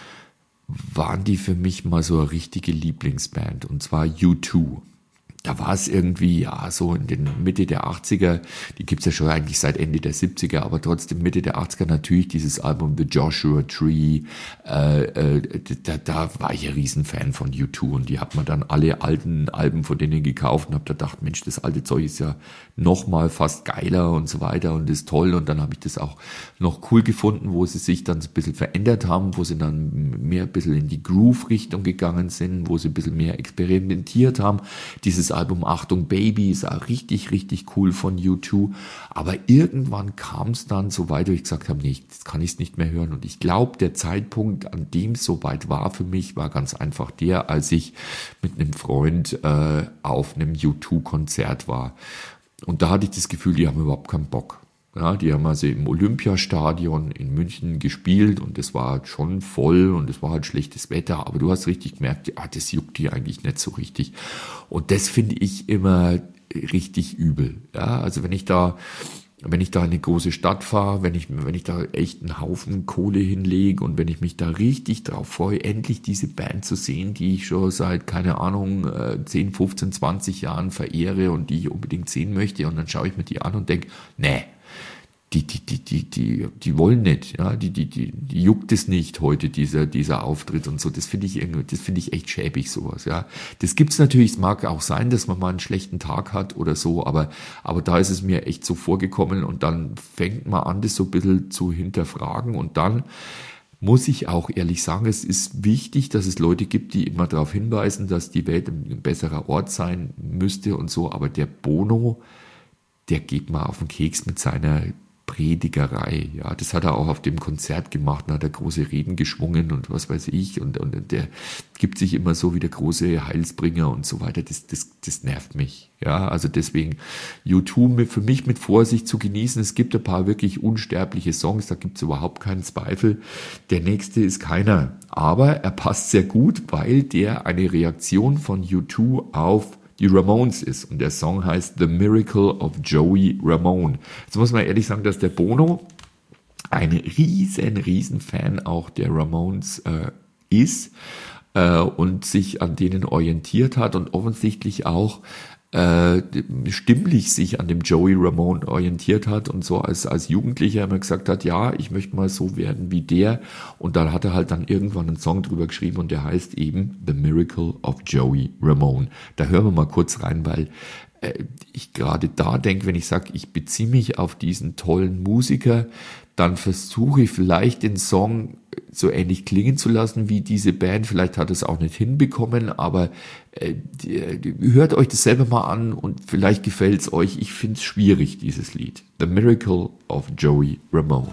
waren die für mich mal so eine richtige Lieblingsband, und zwar U zwei. Da war es irgendwie, ja, so in den Mitte der achtziger, die gibt's ja schon eigentlich seit Ende der siebziger, aber trotzdem Mitte der achtziger natürlich dieses Album The Joshua Tree, äh, äh, da, da war ich ein Riesenfan von U zwei und die hat man dann alle alten Alben von denen gekauft und hab da gedacht, Mensch, das alte Zeug ist ja nochmal fast geiler und so weiter und ist toll, und dann habe ich das auch noch cool gefunden, wo sie sich dann so ein bisschen verändert haben, wo sie dann mehr ein bisschen in die Groove-Richtung gegangen sind, wo sie ein bisschen mehr experimentiert haben. Dieses Album Achtung Baby ist auch richtig, richtig cool von U zwei, aber irgendwann kam es dann so weit, wo ich gesagt habe, nee, das kann ich nicht mehr hören, und ich glaube, der Zeitpunkt, an dem es so weit war für mich, war ganz einfach der, als ich mit einem Freund äh, auf einem U zwei Konzert war, und da hatte ich das Gefühl, die haben überhaupt keinen Bock. Ja, die haben also im Olympiastadion in München gespielt und es war halt schon voll und es war halt schlechtes Wetter, aber du hast richtig gemerkt, ja, das juckt die eigentlich nicht so richtig. Und das finde ich immer richtig übel. Ja, also wenn ich da, wenn ich da in eine große Stadt fahre, wenn ich, wenn ich da echt einen Haufen Kohle hinlege und wenn ich mich da richtig drauf freue, endlich diese Band zu sehen, die ich schon seit, keine Ahnung, zehn, fünfzehn, zwanzig Jahren verehre und die ich unbedingt sehen möchte, und dann schaue ich mir die an und denke, nee, Die, die, die, die, die, die wollen nicht, ja, die, die, die, die juckt es nicht heute, dieser, dieser Auftritt und so. Das finde ich irgendwie, das finde ich echt schäbig, sowas, ja. Das gibt's natürlich, es mag auch sein, dass man mal einen schlechten Tag hat oder so, aber, aber da ist es mir echt so vorgekommen, und dann fängt man an, das so ein bisschen zu hinterfragen, und dann muss ich auch ehrlich sagen, es ist wichtig, dass es Leute gibt, die immer darauf hinweisen, dass die Welt ein besserer Ort sein müsste und so, aber der Bono, der geht mal auf den Keks mit seiner Predigerei, ja, das hat er auch auf dem Konzert gemacht, da hat er große Reden geschwungen und was weiß ich, und, und der gibt sich immer so wie der große Heilsbringer und so weiter, das, das, das nervt mich, ja, also deswegen U zwei für mich mit Vorsicht zu genießen. Es gibt ein paar wirklich unsterbliche Songs, da gibt es überhaupt keinen Zweifel, der nächste ist keiner, aber er passt sehr gut, weil der eine Reaktion von U zwei auf die Ramones ist, und der Song heißt The Miracle of Joey Ramone. Jetzt muss man ehrlich sagen, dass der Bono ein riesen, riesen Fan auch der Ramones äh, ist äh, und sich an denen orientiert hat und offensichtlich auch äh, stimmlich sich an dem Joey Ramone orientiert hat und so als, als Jugendlicher immer gesagt hat, ja, ich möchte mal so werden wie der, und dann hat er halt dann irgendwann einen Song drüber geschrieben und der heißt eben The Miracle of Joey Ramone. Da hören wir mal kurz rein, weil äh, ich gerade da denke, wenn ich sage, ich beziehe mich auf diesen tollen Musiker, dann versuche ich vielleicht den Song so ähnlich klingen zu lassen wie diese Band. Vielleicht hat es auch nicht hinbekommen, aber äh, die, die, hört euch das selber mal an und vielleicht gefällt es euch. Ich finde es schwierig, dieses Lied. The Miracle of Joey Ramone.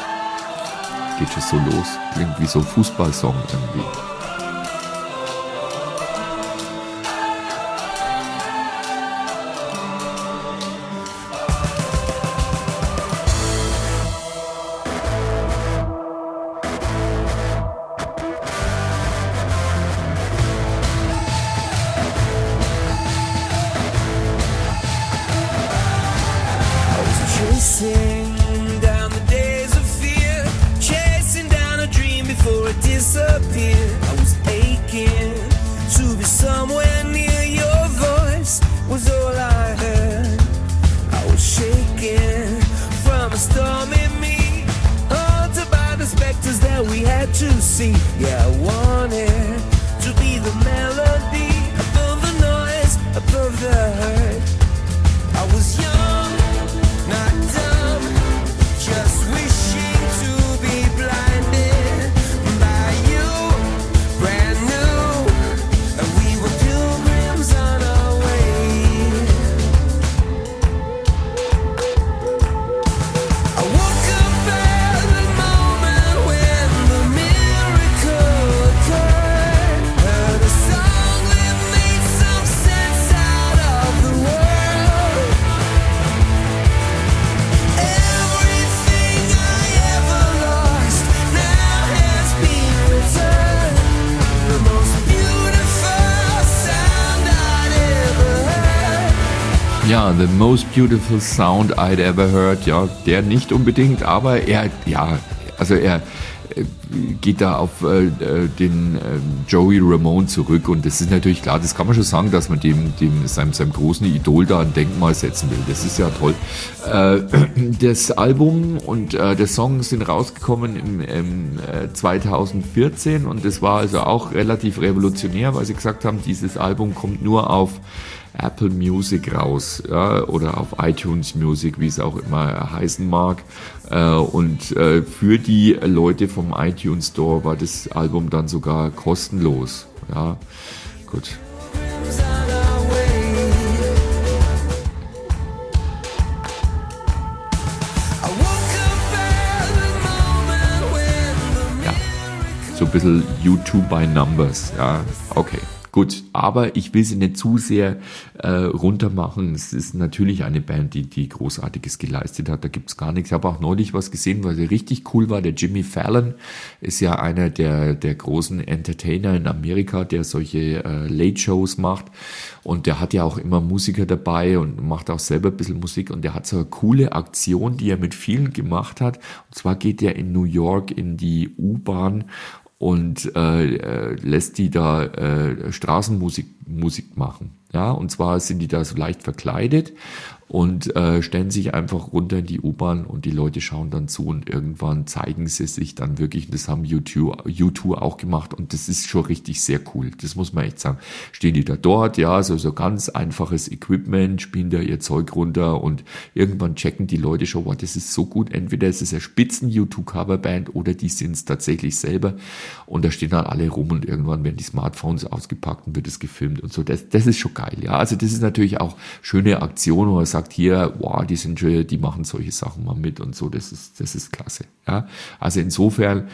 Geht schon so los. Klingt wie so ein Fußballsong irgendwie. Down the days of fear. before it disappeared. I was aching to be somewhere near your voice, was all I heard. I was shaking from a storm in me, haunted by the specters that we had to see. Yeah, I wanted to be the melody above the noise, above the hurt. I was young, not dumb, just wishing to be blinded by you, brand new, and we were pilgrims on our way. I woke up at the moment when the miracle occurred, heard a song that made some sense out of the world. Everything I ever lost now has been returned. The most beautiful sound I'd ever heard. Ja, The Most Beautiful Sound I'd Ever Heard, ja, der nicht unbedingt, aber er, ja, also er äh, geht da auf äh, äh, den äh, Joey Ramone zurück und das ist natürlich klar, das kann man schon sagen, dass man dem, dem seinem, seinem großen Idol da ein Denkmal setzen will, das ist ja toll. Äh, das Album und äh, der Song sind rausgekommen im, im äh, zweitausendvierzehn und das war also auch relativ revolutionär, weil sie gesagt haben, dieses Album kommt nur auf Apple Music raus, ja, oder auf iTunes Music, wie es auch immer heißen mag. Äh, und äh, für die Leute vom iTunes Store war das Album dann sogar kostenlos. Ja, gut. Ja, so ein bisschen YouTube by Numbers. Ja, okay. Gut, aber ich will sie nicht zu sehr äh, runtermachen. Es ist natürlich eine Band, die, die Großartiges geleistet hat. Da gibt's gar nichts. Ich habe auch neulich was gesehen, was richtig cool war. Der Jimmy Fallon ist ja einer der, der großen Entertainer in Amerika, der solche äh, Late-Shows macht. Und der hat ja auch immer Musiker dabei und macht auch selber ein bisschen Musik. Und der hat so eine coole Aktion, die er mit vielen gemacht hat. Und zwar geht er in New York in die U-Bahn und äh, lässt die da äh, Straßenmusik Musik machen. Ja, und zwar sind die da so leicht verkleidet und äh, stellen sich einfach runter in die U-Bahn und die Leute schauen dann zu und irgendwann zeigen sie sich dann wirklich, und das haben U zwei, U zwei auch gemacht und das ist schon richtig sehr cool, das muss man echt sagen. Stehen die da dort, ja, so, so ganz einfaches Equipment, spielen da ihr Zeug runter und irgendwann checken die Leute schon, wow, das ist so gut, entweder es ist eine Spitzen-U zwei Coverband oder die sind es tatsächlich selber und da stehen dann alle rum und irgendwann werden die Smartphones ausgepackt und wird es gefilmt und so, das, das ist schon geil, ja, also das ist natürlich auch schöne Aktion, wo man sagt, hier, wow, die sind schon, die machen solche Sachen mal mit und so, das ist, das ist klasse, ja. Also insofern,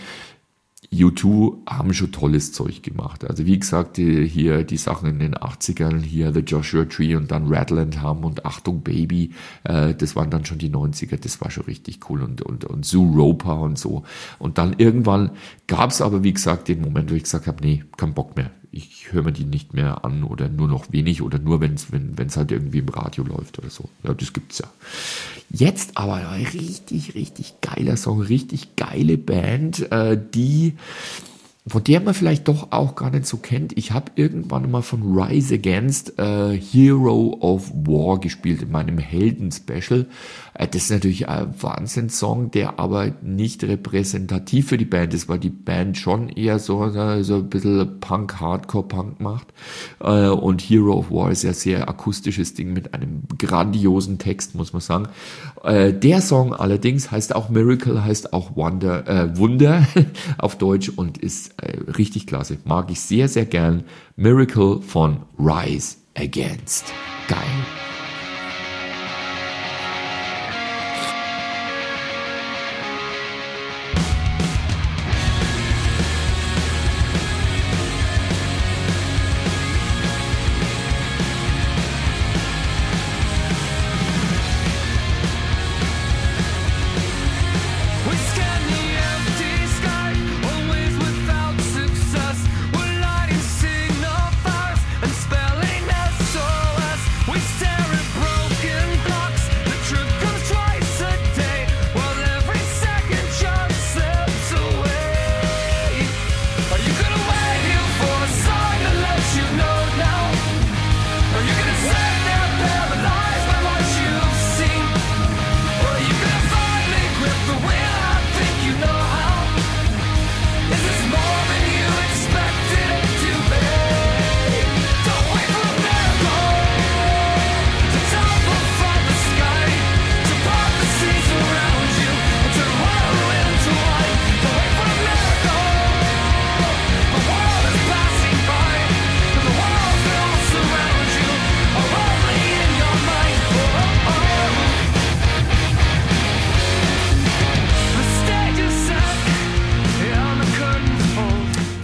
U zwei haben schon tolles Zeug gemacht. Also wie gesagt, die, hier die Sachen in den achtzigern, hier The Joshua Tree und dann Rattle and Hum und Achtung Baby, äh, das waren dann schon die neunziger, das war schon richtig cool und, und, und Sue Roper und so. Und dann irgendwann gab es aber, wie gesagt, den Moment, wo ich gesagt habe, nee, kein Bock mehr. Ich höre mir die nicht mehr an oder nur noch wenig oder nur, wenn's, wenn es halt irgendwie im Radio läuft oder so. Ja, das gibt's ja. Jetzt aber ein richtig, richtig geiler Song, richtig geile Band, äh, die, von der man vielleicht doch auch gar nicht so kennt. Ich habe irgendwann mal von Rise Against äh, Hero of War gespielt in meinem Helden-Special. Äh, das ist natürlich ein Wahnsinnssong, der aber nicht repräsentativ für die Band ist, weil die Band schon eher so, so ein bisschen Punk, Hardcore-Punk macht. Äh, und Hero of War ist ja sehr akustisches Ding mit einem grandiosen Text, muss man sagen. Äh, der Song allerdings heißt auch Miracle, heißt auch Wonder, äh, Wunder auf Deutsch und ist äh, richtig klasse. Mag ich sehr, sehr gern. Miracle von Rise Against. Geil. Staring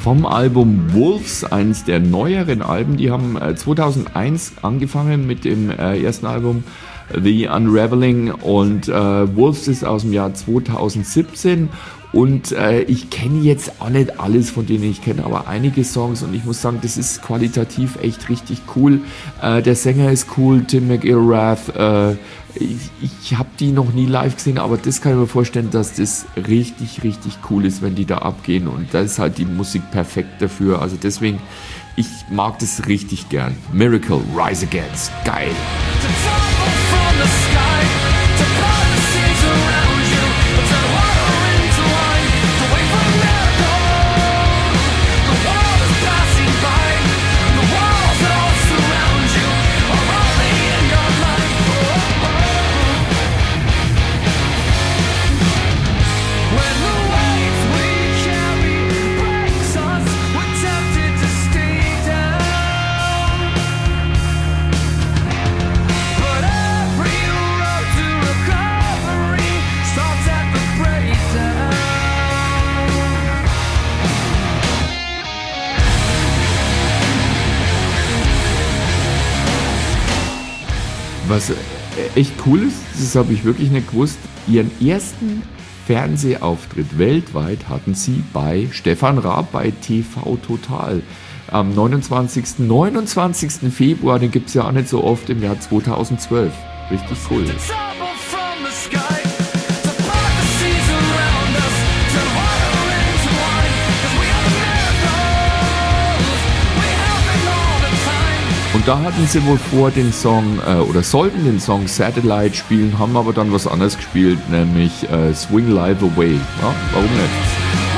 vom Album Wolves, eines der neueren Alben. Die haben äh, zweitausendeins angefangen mit dem äh, ersten Album The Unraveling und äh, Wolves ist aus dem Jahr zweitausendsiebzehn und äh, ich kenne jetzt auch nicht alles von denen, ich kenne aber einige Songs und ich muss sagen, das ist qualitativ echt richtig cool. Äh, der Sänger ist cool, Tim McIlrath, äh, ich, ich habe die noch nie live gesehen, aber das kann ich mir vorstellen, dass das richtig, richtig cool ist, wenn die da abgehen und da ist halt die Musik perfekt dafür, also deswegen, ich mag das richtig gern. Miracle, Rise Against, geil. The sky to part the seas around you, but turn water into wine, to wait for a miracle. The world is passing by, the walls that all surround you are only in your mind. When the weight we carry breaks us, we're tempted to stay down. But every was echt cool ist, das habe ich wirklich nicht gewusst, ihren ersten Fernsehauftritt weltweit hatten sie bei Stefan Raab bei T V Total. Am neunundzwanzigsten Februar, den gibt es ja auch nicht so oft, im Jahr zweitausendzwölf. Richtig cool. Und da hatten sie wohl vor, den Song, äh, oder sollten den Song Satellite spielen, haben aber dann was anderes gespielt, nämlich äh, Swing Live Away. Ja, warum nicht?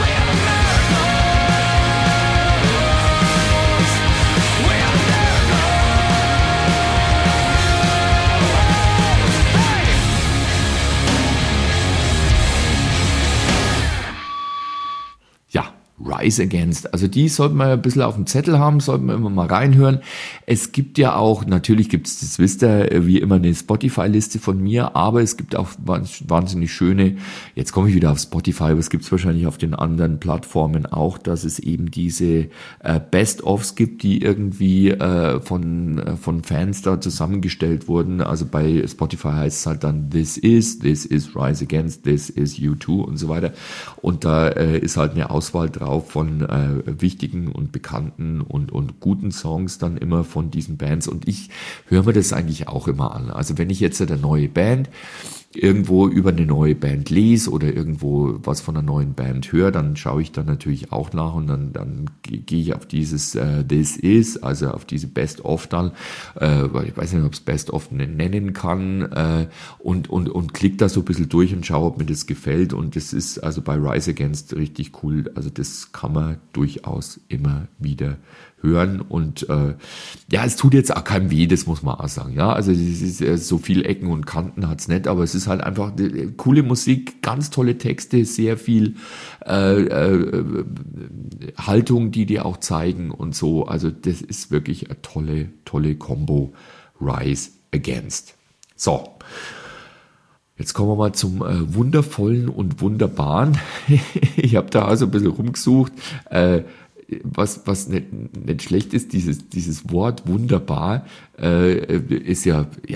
Rise Against. Also die sollten wir ein bisschen auf dem Zettel haben, sollten wir immer mal reinhören. Es gibt ja auch, natürlich gibt es, das wisst ihr, wie immer eine Spotify-Liste von mir, aber es gibt auch wahnsinnig schöne, jetzt komme ich wieder auf Spotify, aber es gibt es wahrscheinlich auf den anderen Plattformen auch, dass es eben diese äh, Best-ofs gibt, die irgendwie äh, von, äh, von Fans da zusammengestellt wurden. Also bei Spotify heißt es halt dann This Is, This Is Rise Against, This Is U zwei und so weiter. Und da äh, ist halt eine Auswahl drauf von äh, wichtigen und bekannten und, und guten Songs dann immer von diesen Bands und ich höre mir das eigentlich auch immer an. Also wenn ich jetzt eine neue Band irgendwo über eine neue Band lese oder irgendwo was von einer neuen Band höre, dann schaue ich da natürlich auch nach und dann, dann gehe ich auf dieses äh, This Is, also auf diese Best-of dann, äh, weil ich weiß nicht, ob es Best-of nennen kann äh, und, und, und klick da so ein bisschen durch und schaue, ob mir das gefällt und das ist also bei Rise Against richtig cool, also das kann man durchaus immer wieder hören und äh, ja, es tut jetzt auch keinem weh, das muss man auch sagen, ja, also es ist, äh, so viel Ecken und Kanten hat's nicht, aber es ist halt einfach äh, coole Musik, ganz tolle Texte, sehr viel äh, äh, Haltung, die die auch zeigen und so, also das ist wirklich eine tolle, tolle Combo, Rise Against. So, jetzt kommen wir mal zum äh, Wundervollen und Wunderbaren. Ich habe da also ein bisschen rumgesucht, äh, Was, was nicht, nicht schlecht ist, dieses, dieses Wort wunderbar äh, ist ja, ja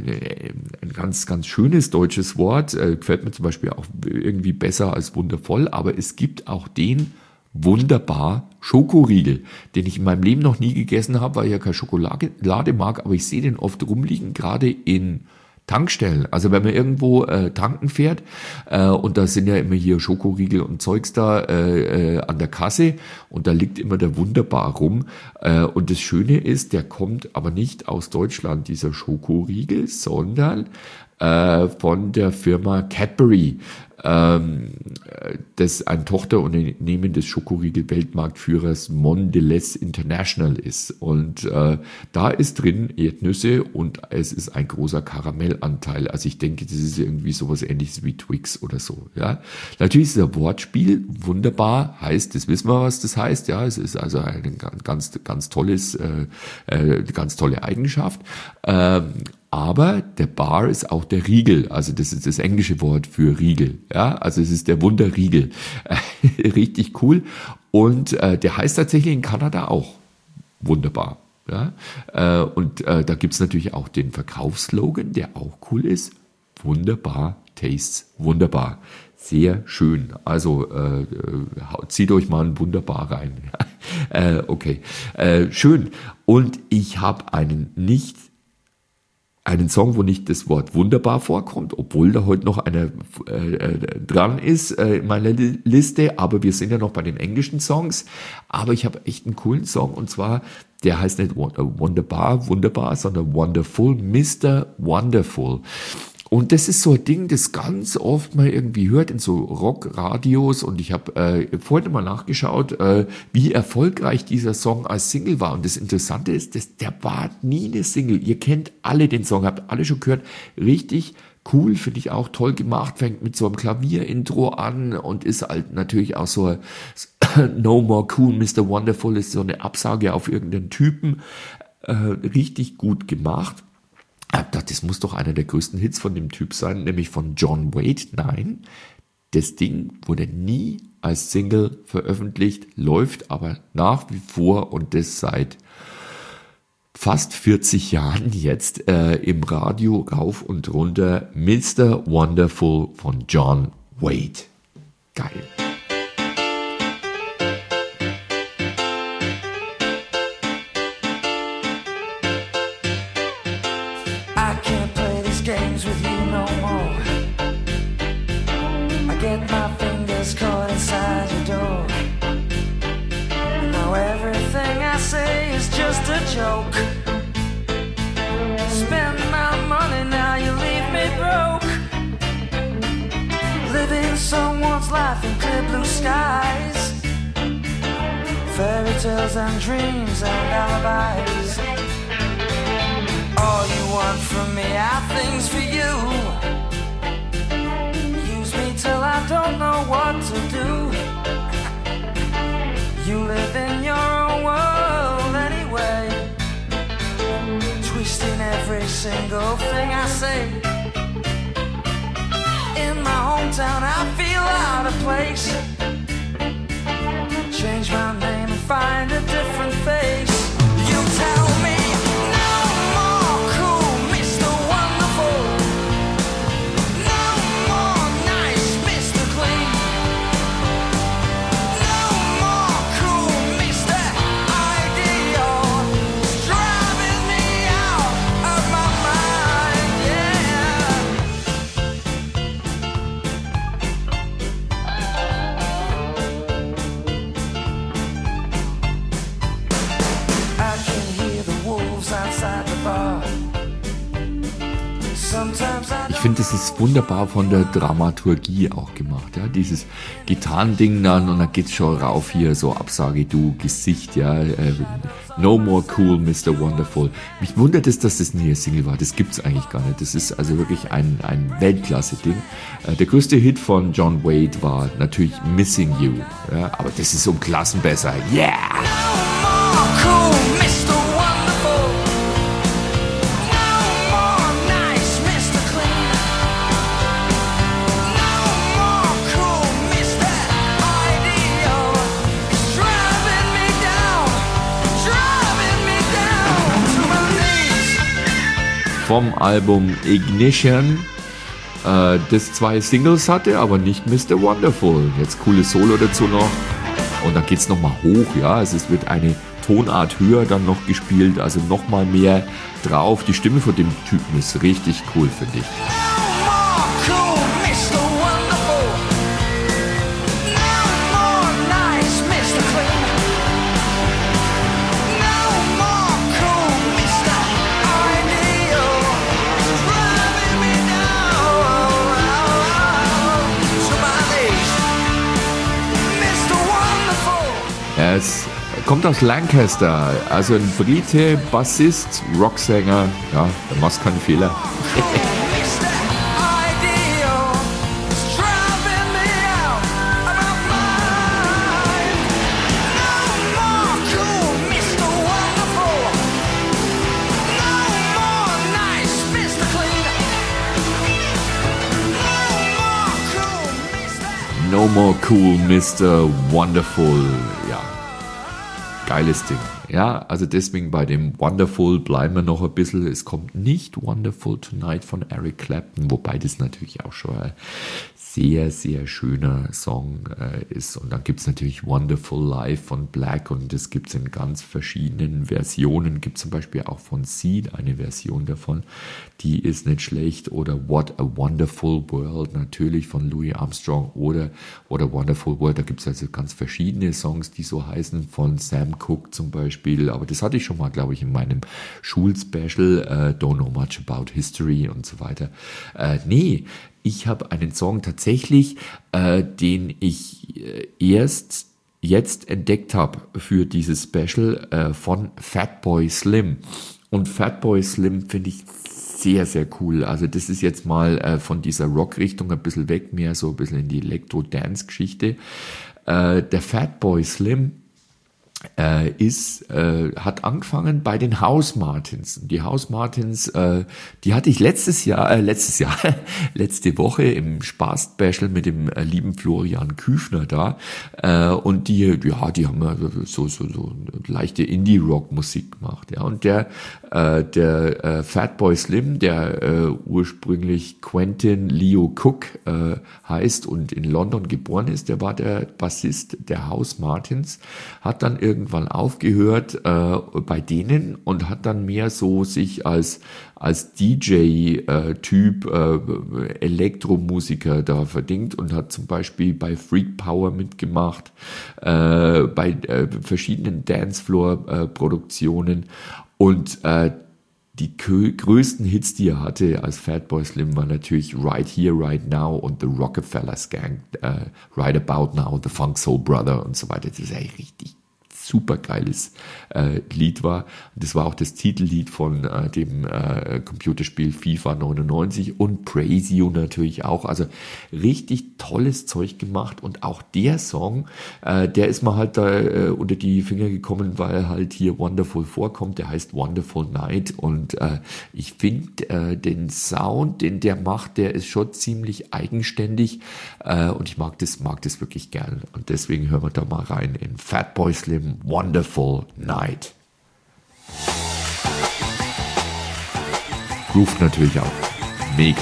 ein ganz, ganz schönes deutsches Wort, äh, gefällt mir zum Beispiel auch irgendwie besser als wundervoll, aber es gibt auch den wunderbar Schokoriegel, den ich in meinem Leben noch nie gegessen habe, weil ich ja keine Schokolade mag, aber ich sehe den oft rumliegen, gerade in Tankstellen, also wenn man irgendwo äh, tanken fährt äh, und da sind ja immer hier Schokoriegel und Zeugs da äh, äh, an der Kasse und da liegt immer der wunderbar rum äh, und das Schöne ist, der kommt aber nicht aus Deutschland, dieser Schokoriegel, sondern äh, von der Firma Cadbury. Ähm, das ein Tochterunternehmen des Schokoriegel-Weltmarktführers Mondelez International ist. Und äh, da ist drin Erdnüsse und es ist ein großer Karamellanteil. Also ich denke, das ist irgendwie sowas Ähnliches wie Twix oder so. Ja, natürlich ist das Wortspiel wunderbar, heißt, das wissen wir, was das heißt. Ja, es ist also eine ganz, ganz tolles, äh, äh, ganz tolle Eigenschaft. Ähm, Aber der Bar ist auch der Riegel, also das ist das englische Wort für Riegel. Ja, also es ist der Wunderriegel. Richtig cool. Und äh, der heißt tatsächlich in Kanada auch wunderbar. Ja, äh, und äh, da gibt's natürlich auch den Verkaufsslogan, der auch cool ist. Wunderbar, tastes wunderbar. Sehr schön. Also äh, zieht euch mal ein Wunderbar rein. äh, okay, äh, schön. Und ich habe einen nicht einen Song, wo nicht das Wort wunderbar vorkommt, obwohl da heute noch einer äh, dran ist äh, in meiner Liste, aber wir sind ja noch bei den englischen Songs. Aber ich habe echt einen coolen Song, und zwar, der heißt nicht Wunderbar, Wunderbar, sondern Wonderful, Mister Wonderful. Und das ist so ein Ding, das ganz oft mal irgendwie hört in so Rockradios, und ich habe äh, vorhin mal nachgeschaut, äh, wie erfolgreich dieser Song als Single war. Und das Interessante ist, dass der war nie eine Single. Ihr kennt alle den Song, habt alle schon gehört. Richtig cool, finde ich auch toll gemacht, fängt mit so einem Klavierintro an und ist halt natürlich auch so ein No More Cool, Mister Wonderful ist so eine Absage auf irgendeinen Typen. Äh, richtig gut gemacht. Ich habe gedacht, das muss doch einer der größten Hits von dem Typ sein, nämlich von John Waite. Nein, das Ding wurde nie als Single veröffentlicht, läuft aber nach wie vor, und das seit fast vierzig Jahren jetzt äh, im Radio rauf und runter. Mister Wonderful von John Waite. Geil. Games with you no more. I get my fingers caught inside your door. Now everything I say is just a joke. Spend my money, now you leave me broke. Living someone's life in clear blue skies. Fairy tales and dreams and alibis. All you want from me are things for you. Use me till I don't know what to do. You live in your own world anyway, twisting every single thing I say. In my hometown I feel out of place. Change my name and find a different face. You tell me Ich finde, das ist wunderbar von der Dramaturgie auch gemacht, ja, dieses Gitarrending dann, und dann geht's schon rauf hier, so Absage, du Gesicht, ja, äh, No More Cool, Mister Wonderful. Mich wundert es, dass das nie ein Single war, das gibt's eigentlich gar nicht, das ist also wirklich ein, ein Weltklasse-Ding. Äh, der größte Hit von John Waite war natürlich Missing You, ja, aber das ist um Klassen besser, yeah! No more cool, Mister vom Album Ignition, äh, das zwei Singles hatte, aber nicht Mister Wonderful. Jetzt cooles Solo dazu noch, und dann geht's nochmal hoch, ja, also es wird eine Tonart höher dann noch gespielt, also nochmal mehr drauf. Die Stimme von dem Typen ist richtig cool, finde ich. Es kommt aus Lancaster, also ein Brite, Bassist, Rocksänger, ja, der macht keinen Fehler. No More Cool, Mister Wonderful. Ja, geiles Ding. Ja, also deswegen bei dem Wonderful bleiben wir noch ein bisschen. Es kommt nicht Wonderful Tonight von Eric Clapton, wobei das natürlich auch schon ein sehr, sehr schöner Song äh, ist. Und dann gibt es natürlich Wonderful Life von Black und das gibt es in ganz verschiedenen Versionen. Gibt zum Beispiel auch von Seed eine Version davon, die ist nicht schlecht. Oder What a Wonderful World natürlich von Louis Armstrong oder What a Wonderful World. Da gibt es also ganz verschiedene Songs, die so heißen, von Sam Cooke zum Beispiel. Aber das hatte ich schon mal, glaube ich, in meinem Schulspecial, äh, Don't Know Much About History und so weiter. Äh, nee, ich habe einen Song tatsächlich, äh, den ich äh, erst jetzt entdeckt habe für dieses Special äh, von Fatboy Slim. Und Fatboy Slim finde ich sehr, sehr cool. Also das ist jetzt mal äh, von dieser Rock-Richtung ein bisschen weg, mehr so ein bisschen in die Elektro-Dance-Geschichte. Äh, der Fatboy Slim Äh, ist, äh, hat angefangen bei den House Martins. Die House Martins, äh, die hatte ich letztes Jahr, äh, letztes Jahr, letzte Woche im Spaß-Special mit dem äh, lieben Florian Küfner da. Äh, und die, ja, die haben so, so, so leichte Indie-Rock-Musik gemacht. Ja, und der, äh, der äh, Fatboy Slim, der äh, ursprünglich Quentin Leo Cook äh, heißt und in London geboren ist, der war der Bassist der House Martins, hat dann irgendwann aufgehört äh, bei denen und hat dann mehr so sich als als D J-Typ, äh, äh, Elektromusiker da verdingt und hat zum Beispiel bei Freak Power mitgemacht, äh, bei äh, verschiedenen Dancefloor-Produktionen und äh, die größten Hits, die er hatte als Fatboy Slim, waren natürlich Right Here, Right Now und The Rockefeller Gang, äh, Right About Now, The Funk Soul Brother und so weiter. Das ist eigentlich richtig super geiles äh, Lied war. Das war auch das Titellied von äh, dem äh, Computerspiel FIFA neunundneunzig und Praise You natürlich auch. Also richtig tolles Zeug gemacht und auch der Song, äh, der ist mir halt da äh, unter die Finger gekommen, weil halt hier Wonderful vorkommt. Der heißt Wonderful Night und äh, ich finde äh, den Sound, den der macht, der ist schon ziemlich eigenständig äh, und ich mag das, mag das wirklich gern und deswegen hören wir da mal rein in Fatboy Slim Wonderful Night. Groove natürlich auch. Mega.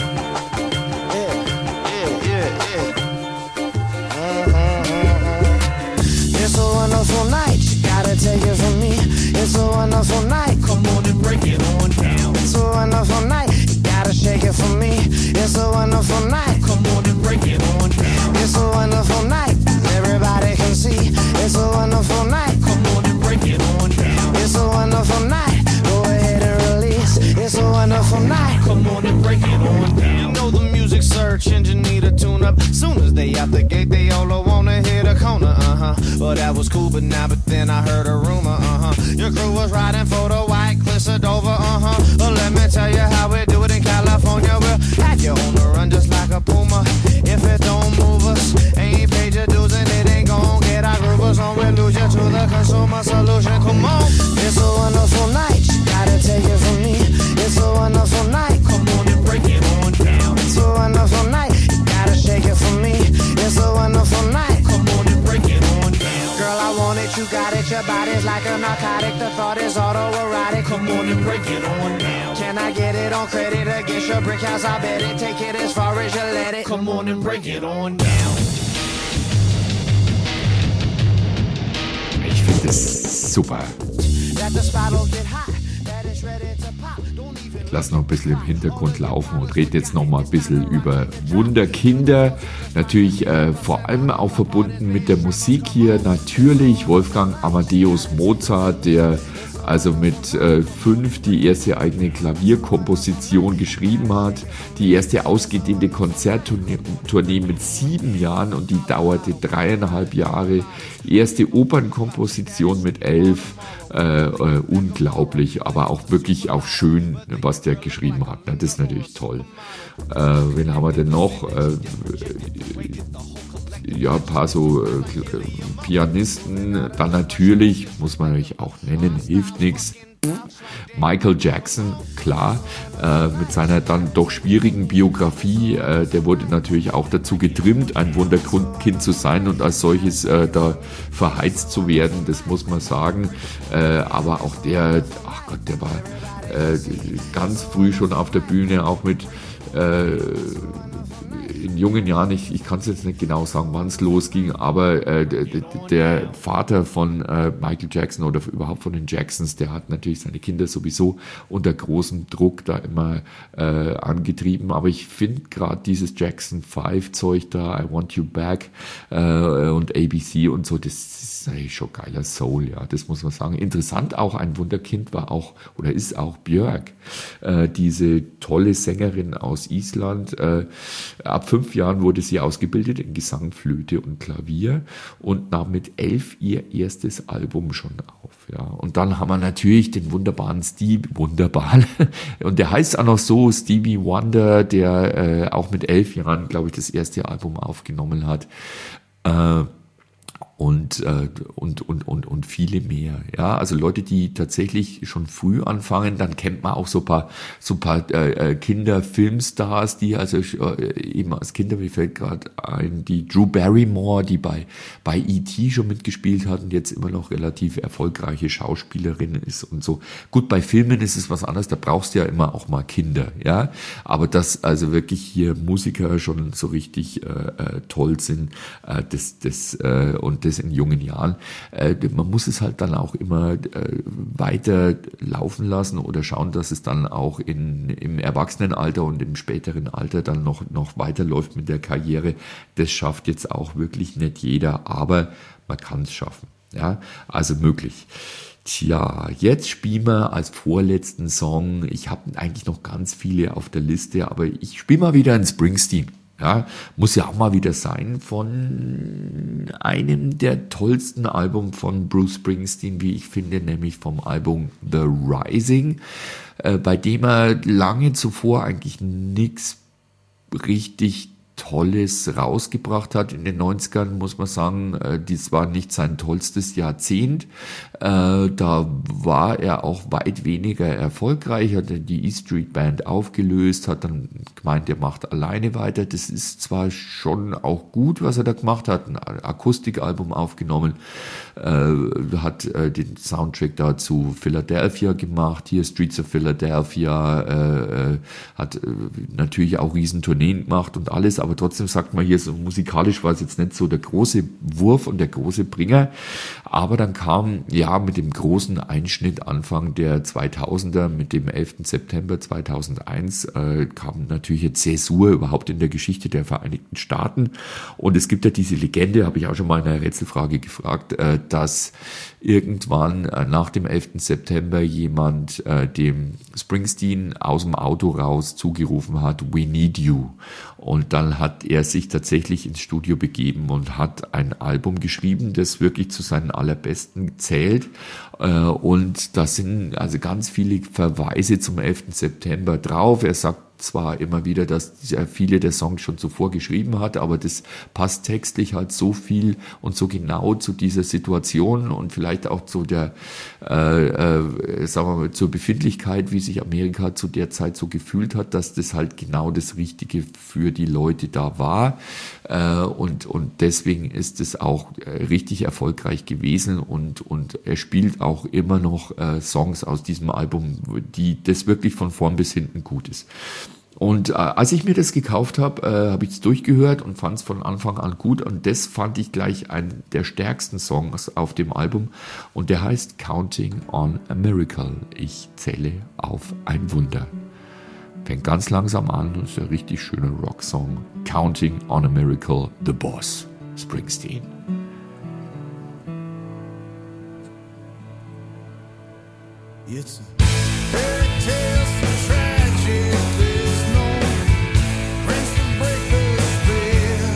It's a wonderful night, you gotta take it from me. It's a wonderful night, come on and break it on down. It's a wonderful night, you gotta shake it from me. It's a wonderful night, come on and break it on down. It's a wonderful night, everybody can see. It's a wonderful night, come on and break it on down. It's a wonderful night, go ahead and release. It's a wonderful night, come on and break it on down. You know the music search engine need a tune up. Soon as they out the gate, they all wanna hit a corner, uh-huh. Well, that was cool, but now, but then I heard a rumor, uh-huh. Your crew was riding for the white cliffs of Dover, uh-huh. Well, let me tell you how we do it in California. We'll have you on the run just like a puma. If it don't move us, ain't paid your dues and it ain't gon' get our groovers on. We'll lose you to the consumer solution, come on. It's a wonderful night, you gotta take it from me. It's a wonderful night, come on and break it on down. It's a wonderful night, you gotta shake it for me. It's a wonderful night, come on and break it on down. Girl, I want it, you got it, your body's like a narcotic. The thought is autoerotic, come on and break it on down. Can I get it on credit against your brick house? I bet it, take it as far as you let it. Come on and break it on down. Ich finde es super. Let the spot'll get hot, that is ready to pop. Don't even Ich lasse noch ein bisschen im Hintergrund laufen und rede jetzt noch mal ein bisschen über Wunderkinder. Natürlich äh, vor allem auch verbunden mit der Musik hier. Natürlich Wolfgang Amadeus Mozart, der also mit äh, fünf die erste eigene Klavierkomposition geschrieben hat. Die erste ausgedehnte Konzerttournee mit sieben Jahren und die dauerte dreieinhalb Jahre. Erste Opernkomposition mit elf. Äh, äh, unglaublich, aber auch wirklich auch schön, was der geschrieben hat. Das ist natürlich toll. Äh, wen haben wir denn noch? Äh, ja, ein paar so äh, Pianisten. Dann natürlich, muss man natürlich auch nennen, hilft nichts. Michael Jackson, klar, äh, mit seiner dann doch schwierigen Biografie, äh, der wurde natürlich auch dazu getrimmt, ein Wunderkind zu sein und als solches äh, da verheizt zu werden, das muss man sagen. Äh, aber auch der, ach Gott, der war äh, ganz früh schon auf der Bühne, auch mit äh, in jungen Jahren, ich, ich kann es jetzt nicht genau sagen, wann es losging, aber äh, der, der Vater von äh, Michael Jackson oder überhaupt von den Jacksons, der hat natürlich seine Kinder sowieso unter großem Druck da immer äh, angetrieben. Aber ich finde gerade dieses Jackson fünf Zeug da, I Want You Back äh, und A B C und so, das ist eigentlich schon geiler Soul, ja, das muss man sagen. Interessant auch, ein Wunderkind war auch oder ist auch Björk, äh, diese tolle Sängerin aus Island. Äh, ab fünf Jahren wurde sie ausgebildet in Gesang, Flöte und Klavier und nahm mit elf ihr erstes Album schon auf. Ja. Und dann haben wir natürlich den wunderbaren Stevie, wunderbar, und der heißt auch noch so, Stevie Wonder, der äh, auch mit elf Jahren, glaube ich, das erste Album aufgenommen hat. Äh, Und, äh, und, und, und, und viele mehr. Ja, also Leute, die tatsächlich schon früh anfangen, dann kennt man auch so ein paar, so ein paar äh, Kinderfilmstars, die also äh, eben als Kinder, mir fällt gerade ein, die Drew Barrymore, die bei, bei E T schon mitgespielt hat und jetzt immer noch relativ erfolgreiche Schauspielerin ist und so. Gut, bei Filmen ist es was anderes, da brauchst du ja immer auch mal Kinder, ja. Aber dass also wirklich hier Musiker schon so richtig äh, äh, toll sind, äh, das, das, äh, und das in jungen Jahren. Äh, man muss es halt dann auch immer äh, weiter laufen lassen oder schauen, dass es dann auch in, im Erwachsenenalter und im späteren Alter dann noch, noch weiterläuft mit der Karriere. Das schafft jetzt auch wirklich nicht jeder, aber man kann es schaffen. Ja, also möglich. Tja, jetzt spielen wir als vorletzten Song, ich habe eigentlich noch ganz viele auf der Liste, aber ich spiele mal wieder einen Springsteen. Ja, muss ja auch mal wieder sein von einem der tollsten Alben von Bruce Springsteen, wie ich finde, nämlich vom Album The Rising, äh, bei dem er lange zuvor eigentlich nichts richtig Tolles rausgebracht hat. In den neunzigern muss man sagen, äh, das war nicht sein tollstes Jahrzehnt. Äh, da war er auch weit weniger erfolgreich, hat die E Street Band aufgelöst, hat dann gemeint, er macht alleine weiter. Das ist zwar schon auch gut, was er da gemacht hat, ein Akustikalbum aufgenommen, äh, hat äh, den Soundtrack da zu Philadelphia gemacht, hier Streets of Philadelphia, äh, hat äh, natürlich auch Riesentourneen gemacht und alles, aber trotzdem sagt man hier, so musikalisch war es jetzt nicht so der große Wurf und der große Bringer, aber dann kam, ja, mit dem großen Einschnitt Anfang der zweitausender, mit dem elften September zweitausendeins, äh, kam natürlich eine Zäsur überhaupt in der Geschichte der Vereinigten Staaten und es gibt ja diese Legende, habe ich auch schon mal in einer Rätselfrage gefragt, äh, dass irgendwann äh, nach dem elften September jemand äh, dem Springsteen aus dem Auto raus zugerufen hat, "We need you", und dann hat er sich tatsächlich ins Studio begeben und hat ein Album geschrieben, das wirklich zu seinen allerbesten zählt. Und da sind also ganz viele Verweise zum elften September drauf. Er sagt zwar immer wieder, dass er viele der Songs schon zuvor geschrieben hat, aber das passt textlich halt so viel und so genau zu dieser Situation und vielleicht auch zu der, äh, äh, sagen wir mal, zur Befindlichkeit, wie sich Amerika zu der Zeit so gefühlt hat, dass das halt genau das Richtige für die Leute da war. Äh, und, und deswegen ist es auch äh, richtig erfolgreich gewesen und, und er spielt auch immer noch äh, Songs aus diesem Album, die das wirklich von vorn bis hinten gut ist. Und äh, als ich mir das gekauft habe, äh, habe ich es durchgehört und fand es von Anfang an gut. Und das fand ich gleich einen der stärksten Songs auf dem Album. Und der heißt Counting on a Miracle. Ich zähle auf ein Wunder. Fängt ganz langsam an und ist ein richtig schöner Rocksong. Counting on a Miracle, The Boss, Springsteen. It's a fairy tale, so tragic. There's no prince to break the spell.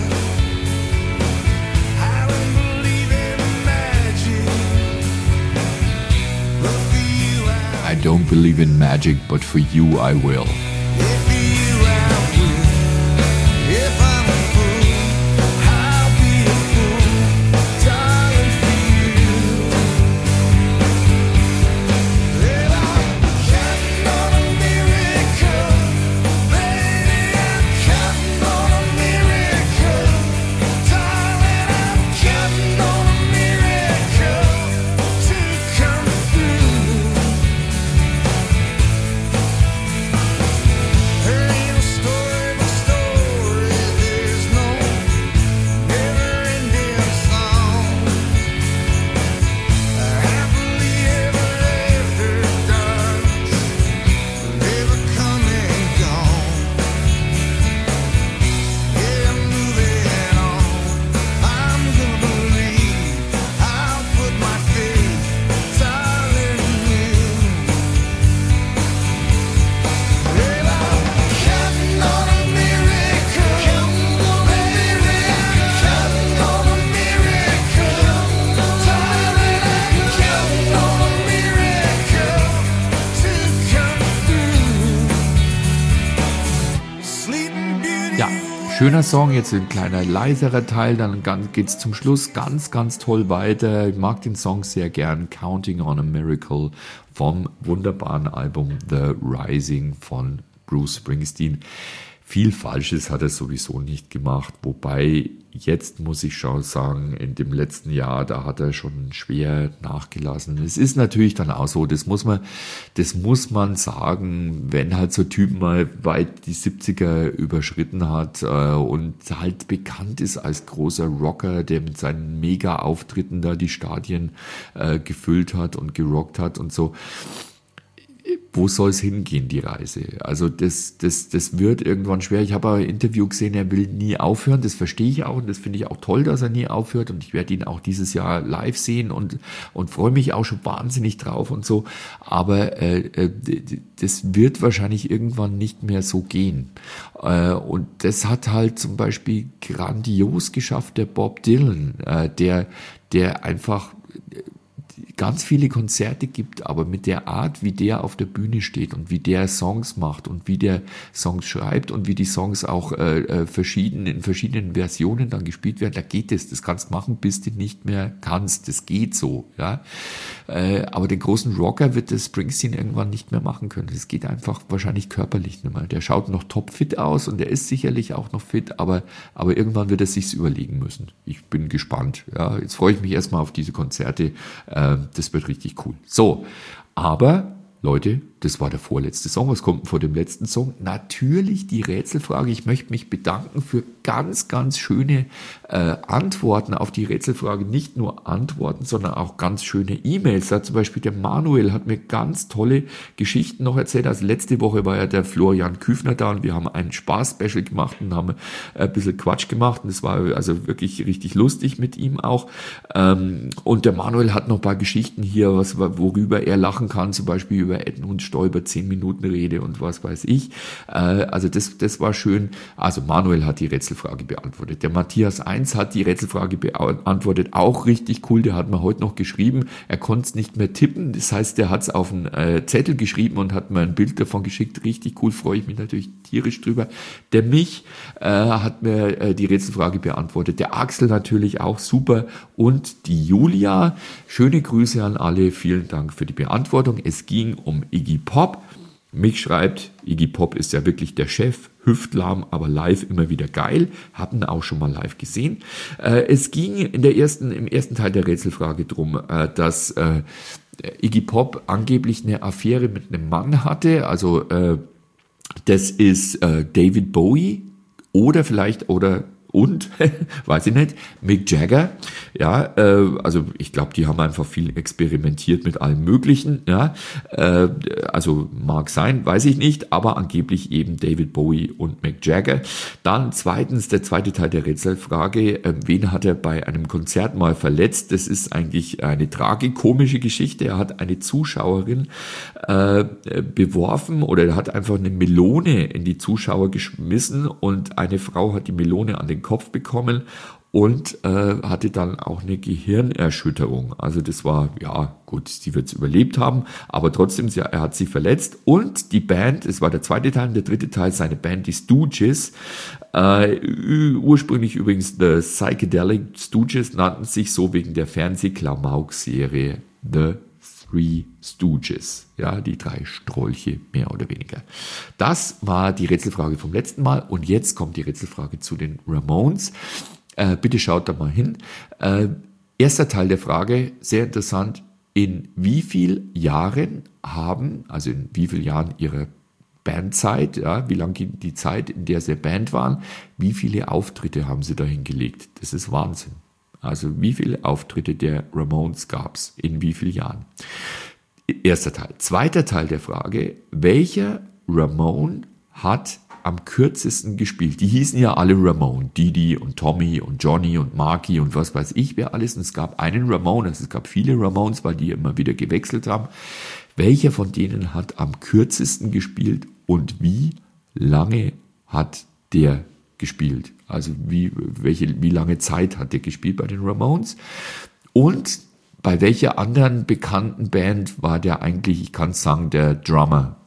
I don't believe in magic, but for you I, I don't believe in magic, but for you I will. if for you I will. If I'm a fool, I'll be a fool, darling, for you. If I Schöner Song, jetzt ein kleiner leiserer Teil, dann geht es zum Schluss ganz, ganz toll weiter. Ich mag den Song sehr gern, Counting on a Miracle vom wunderbaren Album The Rising von Bruce Springsteen. Viel Falsches hat er sowieso nicht gemacht, wobei jetzt muss ich schon sagen, in dem letzten Jahr, da hat er schon schwer nachgelassen. Es ist natürlich dann auch so, das muss man, das muss man sagen, wenn halt so Typen mal weit die siebziger überschritten hat äh, und halt bekannt ist als großer Rocker, der mit seinen Mega-Auftritten da die Stadien äh, gefüllt hat und gerockt hat und so. Wo soll es hingehen, die Reise? Also das, das, das wird irgendwann schwer. Ich habe ein Interview gesehen, er will nie aufhören. Das verstehe ich auch und das finde ich auch toll, dass er nie aufhört. Und ich werde ihn auch dieses Jahr live sehen und, und freue mich auch schon wahnsinnig drauf und so. Aber äh, das wird wahrscheinlich irgendwann nicht mehr so gehen. Äh, und das hat halt zum Beispiel grandios geschafft, der Bob Dylan, äh, der, der einfach ganz viele Konzerte gibt, aber mit der Art, wie der auf der Bühne steht und wie der Songs macht und wie der Songs schreibt und wie die Songs auch äh, verschieden in verschiedenen Versionen dann gespielt werden, da geht es. Das kannst machen, bis du nicht mehr kannst. Das geht so, ja. Äh, aber den großen Rocker wird das Springsteen irgendwann nicht mehr machen können. Das geht einfach wahrscheinlich körperlich nicht mehr. Der schaut noch topfit aus und der ist sicherlich auch noch fit, aber aber irgendwann wird er sich's überlegen müssen. Ich bin gespannt. Ja, jetzt freue ich mich erstmal auf diese Konzerte. Äh, Das wird richtig cool. So, aber Leute, das war der vorletzte Song. Was kommt denn vor dem letzten Song? Natürlich die Rätselfrage. Ich möchte mich bedanken für ganz, ganz schöne äh, Antworten auf die Rätselfrage. Nicht nur Antworten, sondern auch ganz schöne E-Mails. Da zum Beispiel der Manuel hat mir ganz tolle Geschichten noch erzählt. Also letzte Woche war ja der Florian Küfner da und wir haben ein Spaß-Special gemacht und haben ein bisschen Quatsch gemacht. Und es war also wirklich richtig lustig mit ihm auch. Ähm, und der Manuel hat noch ein paar Geschichten hier, was, worüber er lachen kann. Zum Beispiel über Edmund Stoiber, zehn Minuten Rede und was weiß ich. Äh, also das, das war schön. Also Manuel hat die Rätselfrage beantwortet. Der Matthias eins hat die Rätselfrage beantwortet. Auch richtig cool. Der hat mir heute noch geschrieben. Er konnte es nicht mehr tippen. Das heißt, der hat es auf einen äh, Zettel geschrieben und hat mir ein Bild davon geschickt. Richtig cool. Freue ich mich natürlich tierisch drüber. Der Mich äh, hat mir äh, die Rätselfrage beantwortet. Der Axel natürlich auch super. Und die Julia. Schöne Grüße an alle. Vielen Dank für die Beantwortung. Es ging um Iggy Pop. Mich schreibt, Iggy Pop ist ja wirklich der Chef, hüftlahm, aber live immer wieder geil. Haben auch schon mal live gesehen. Äh, es ging in der ersten, im ersten Teil der Rätselfrage drum, äh, dass äh, Iggy Pop angeblich eine Affäre mit einem Mann hatte. Also äh, das ist äh, David Bowie oder vielleicht oder und, weiß ich nicht, Mick Jagger, ja, äh, also ich glaube, die haben einfach viel experimentiert mit allem Möglichen, ja, äh, also mag sein, weiß ich nicht, aber angeblich eben David Bowie und Mick Jagger. Dann zweitens, der zweite Teil der Rätselfrage, äh, wen hat er bei einem Konzert mal verletzt? Das ist eigentlich eine tragikomische Geschichte. Er hat eine Zuschauerin äh, beworfen oder er hat einfach eine Melone in die Zuschauer geschmissen und eine Frau hat die Melone an den Kopf bekommen und äh, hatte dann auch eine Gehirnerschütterung. Also das war, ja gut, sie wird es überlebt haben, aber trotzdem, sie, er hat sie verletzt. Und die Band, es war der zweite Teil, der dritte Teil, seine Band, die Stooges, äh, ursprünglich übrigens The Psychedelic Stooges, nannten sich so wegen der Fernseh-Klamauk-Serie The Three Stooges, ja, die drei Strolche, mehr oder weniger. Das war die Rätselfrage vom letzten Mal und jetzt kommt die Rätselfrage zu den Ramones. Äh, bitte schaut da mal hin. Äh, erster Teil der Frage, sehr interessant. In wie vielen Jahren haben, also in wie vielen Jahren ihrer Bandzeit, ja, wie lang ging die Zeit, in der sie Band waren, wie viele Auftritte haben sie da hingelegt? Das ist Wahnsinn. Also wie viele Auftritte der Ramones gab es in wie vielen Jahren? Erster Teil. Zweiter Teil der Frage, welcher Ramone hat am kürzesten gespielt? Die hießen ja alle Ramone, Didi und Tommy und Johnny und Marky und was weiß ich wer alles. Und es gab einen Ramone, also es gab viele Ramones, weil die immer wieder gewechselt haben. Welcher von denen hat am kürzesten gespielt und wie lange hat der gespielt? Also wie, welche, wie lange Zeit hat der gespielt bei den Ramones? Und bei welcher anderen bekannten Band war der eigentlich, ich kann sagen, der Drummer?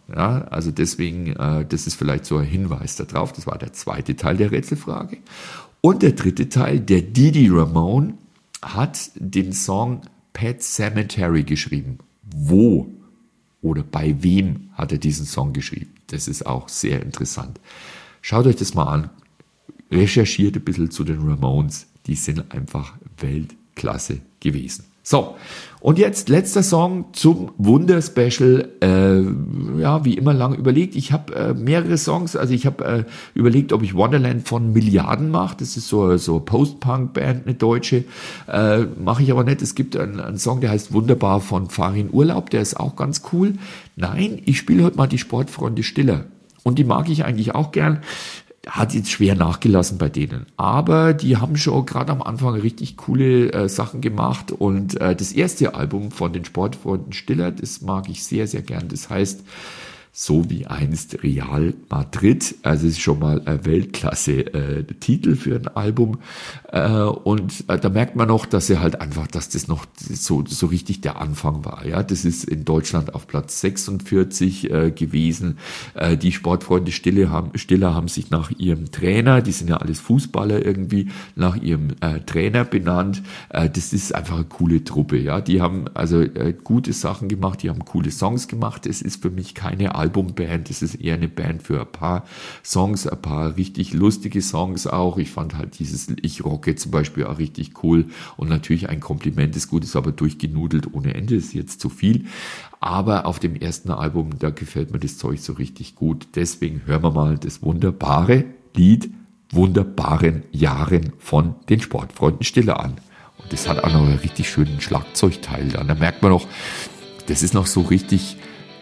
Ja, also deswegen, äh, das ist vielleicht so ein Hinweis darauf. Das war der zweite Teil der Rätselfrage. Und der dritte Teil, der Didi Ramone hat den Song Pet Sematary geschrieben. Wo oder bei wem hat er diesen Song geschrieben? Das ist auch sehr interessant. Schaut euch das mal an. Recherchiert ein bisschen zu den Ramones. Die sind einfach Weltklasse gewesen. So, und jetzt letzter Song zum Wunder-Special. Äh, ja, wie immer lang überlegt. Ich habe äh, mehrere Songs. Also ich habe äh, überlegt, ob ich Wonderland von Milliarden mache. Das ist so so Post-Punk-Band, eine deutsche. Äh, mache ich aber nicht. Es gibt einen, einen Song, der heißt Wunderbar von Farin Urlaub. Der ist auch ganz cool. Nein, ich spiele heute mal die Sportfreunde Stiller. Und die mag ich eigentlich auch gern. Hat jetzt schwer nachgelassen bei denen. Aber die haben schon gerade am Anfang richtig coole äh, Sachen gemacht. Und äh, das erste Album von den Sportfreunden Stiller, das mag ich sehr, sehr gern. Das heißt, so wie einst Real Madrid. Also es ist schon mal ein Weltklasse-Titel für ein Album. Äh, und äh, da merkt man noch, dass er halt einfach, dass das noch so, so richtig der Anfang war. Ja, das ist in Deutschland auf Platz sechsundvierzig äh, gewesen. Äh, die Sportfreunde Stiller haben, Stiller haben sich nach ihrem Trainer, die sind ja alles Fußballer irgendwie, nach ihrem äh, Trainer benannt. Äh, das ist einfach eine coole Truppe. Ja, die haben also äh, gute Sachen gemacht, die haben coole Songs gemacht. Es ist für mich keine Albumband, es ist eher eine Band für ein paar Songs, ein paar richtig lustige Songs auch. Ich fand halt dieses Ich rocke zum Beispiel auch richtig cool und natürlich ein Kompliment ist gut, ist aber durchgenudelt ohne Ende, ist jetzt zu viel. Aber auf dem ersten Album, da gefällt mir das Zeug so richtig gut. Deswegen hören wir mal das wunderbare Lied Wunderbaren Jahren von den Sportfreunden Stiller an. Und das hat auch noch einen richtig schönen Schlagzeugteil da. Da merkt man noch, das ist noch so richtig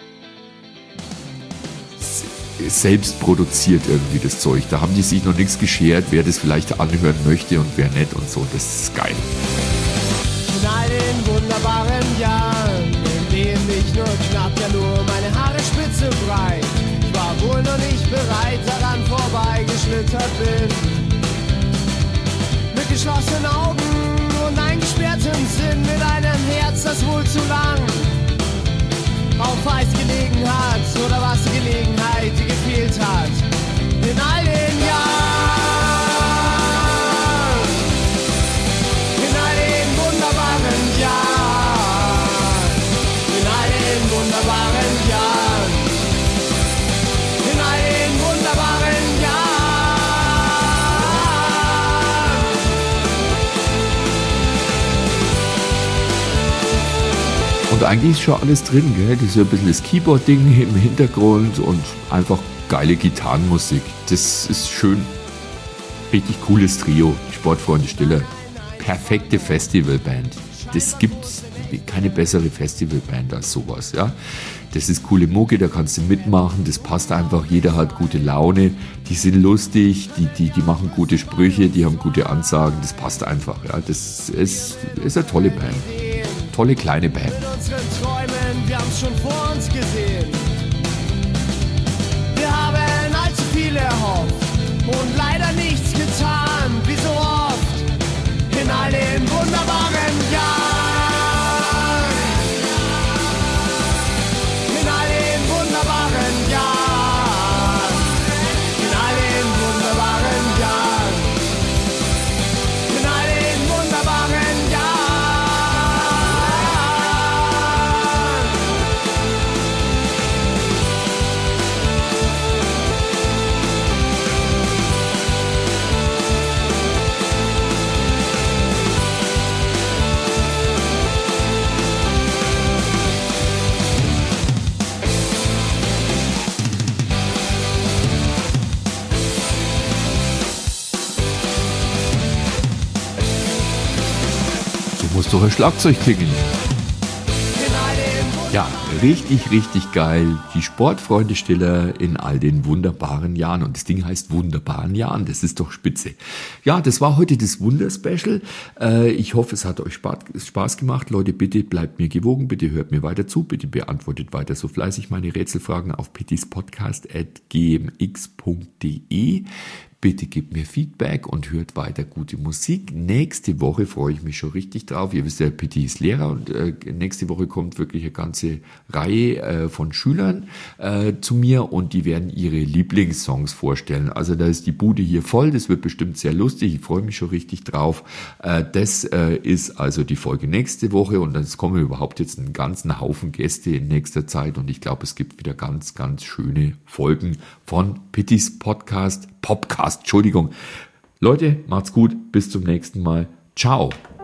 selbst produziert irgendwie das Zeug. Da haben die sich noch nichts geschert, wer das vielleicht anhören möchte und wer nicht und so. Das ist geil. In all den wunderbaren Jahren, in denen ich nur knapp ja nur meine Haare spitze breit, ich war wohl noch nicht bereit, daran vorbeigeschlittert bin. Mit geschlossenen Augen und eingesperrtem Sinn, mit einem Herz, das wohl zu lang auf Eis gelegen hat, oder was die Gelegenheit, die gefehlt hat. In all den Jahren, in all den wunderbaren Jahren, in all den wunderbaren Jahren, in all den wunderbaren Jahren. Und eigentlich ist schon alles drin, gell? Das ist ja ein bisschen das Keyboard-Ding im Hintergrund und einfach geile Gitarrenmusik. Das ist schön. Richtig cooles Trio, die Sportfreunde Stiller. Perfekte Festivalband. Das gibt keine bessere Festivalband als sowas, ja. Das ist coole Mucke, da kannst du mitmachen, das passt einfach, jeder hat gute Laune, die sind lustig, die, die, die machen gute Sprüche, die haben gute Ansagen, das passt einfach, ja. Das ist, ist eine tolle Band. Tolle kleine Band. Mit unseren Träumen, wir haben's schon vor uns gesehen. Wir haben allzu viel erhofft und leider nichts getan, wie so oft in all den wunderbaren Jahren. In all den wunderbaren Jahren. In all den wunderbaren Jahren. In all den wunderbaren Jahren. Muss doch ein Schlagzeug klingen. Ja, richtig, richtig geil. Die Sportfreunde Stiller in all den wunderbaren Jahren. Und das Ding heißt wunderbaren Jahren. Das ist doch spitze. Ja, das war heute das Wunder-Special. Äh, ich hoffe, es hat euch Spaß gemacht. Leute, bitte bleibt mir gewogen. Bitte hört mir weiter zu. Bitte beantwortet weiter so fleißig meine Rätselfragen auf pittispodcast at g m x punkt d e. Bitte gebt mir Feedback und hört weiter gute Musik. Nächste Woche freue ich mich schon richtig drauf. Ihr wisst ja, Pitti ist Lehrer und äh, nächste Woche kommt wirklich eine ganze Reihe äh, von Schülern äh, zu mir und die werden ihre Lieblingssongs vorstellen. Also da ist die Bude hier voll, das wird bestimmt sehr lustig. Ich freue mich schon richtig drauf. Äh, das äh, ist also die Folge nächste Woche und es kommen überhaupt jetzt einen ganzen Haufen Gäste in nächster Zeit und ich glaube, es gibt wieder ganz, ganz schöne Folgen von Pittis Podcast, Popcast, Entschuldigung. Leute, macht's gut, bis zum nächsten Mal. Ciao.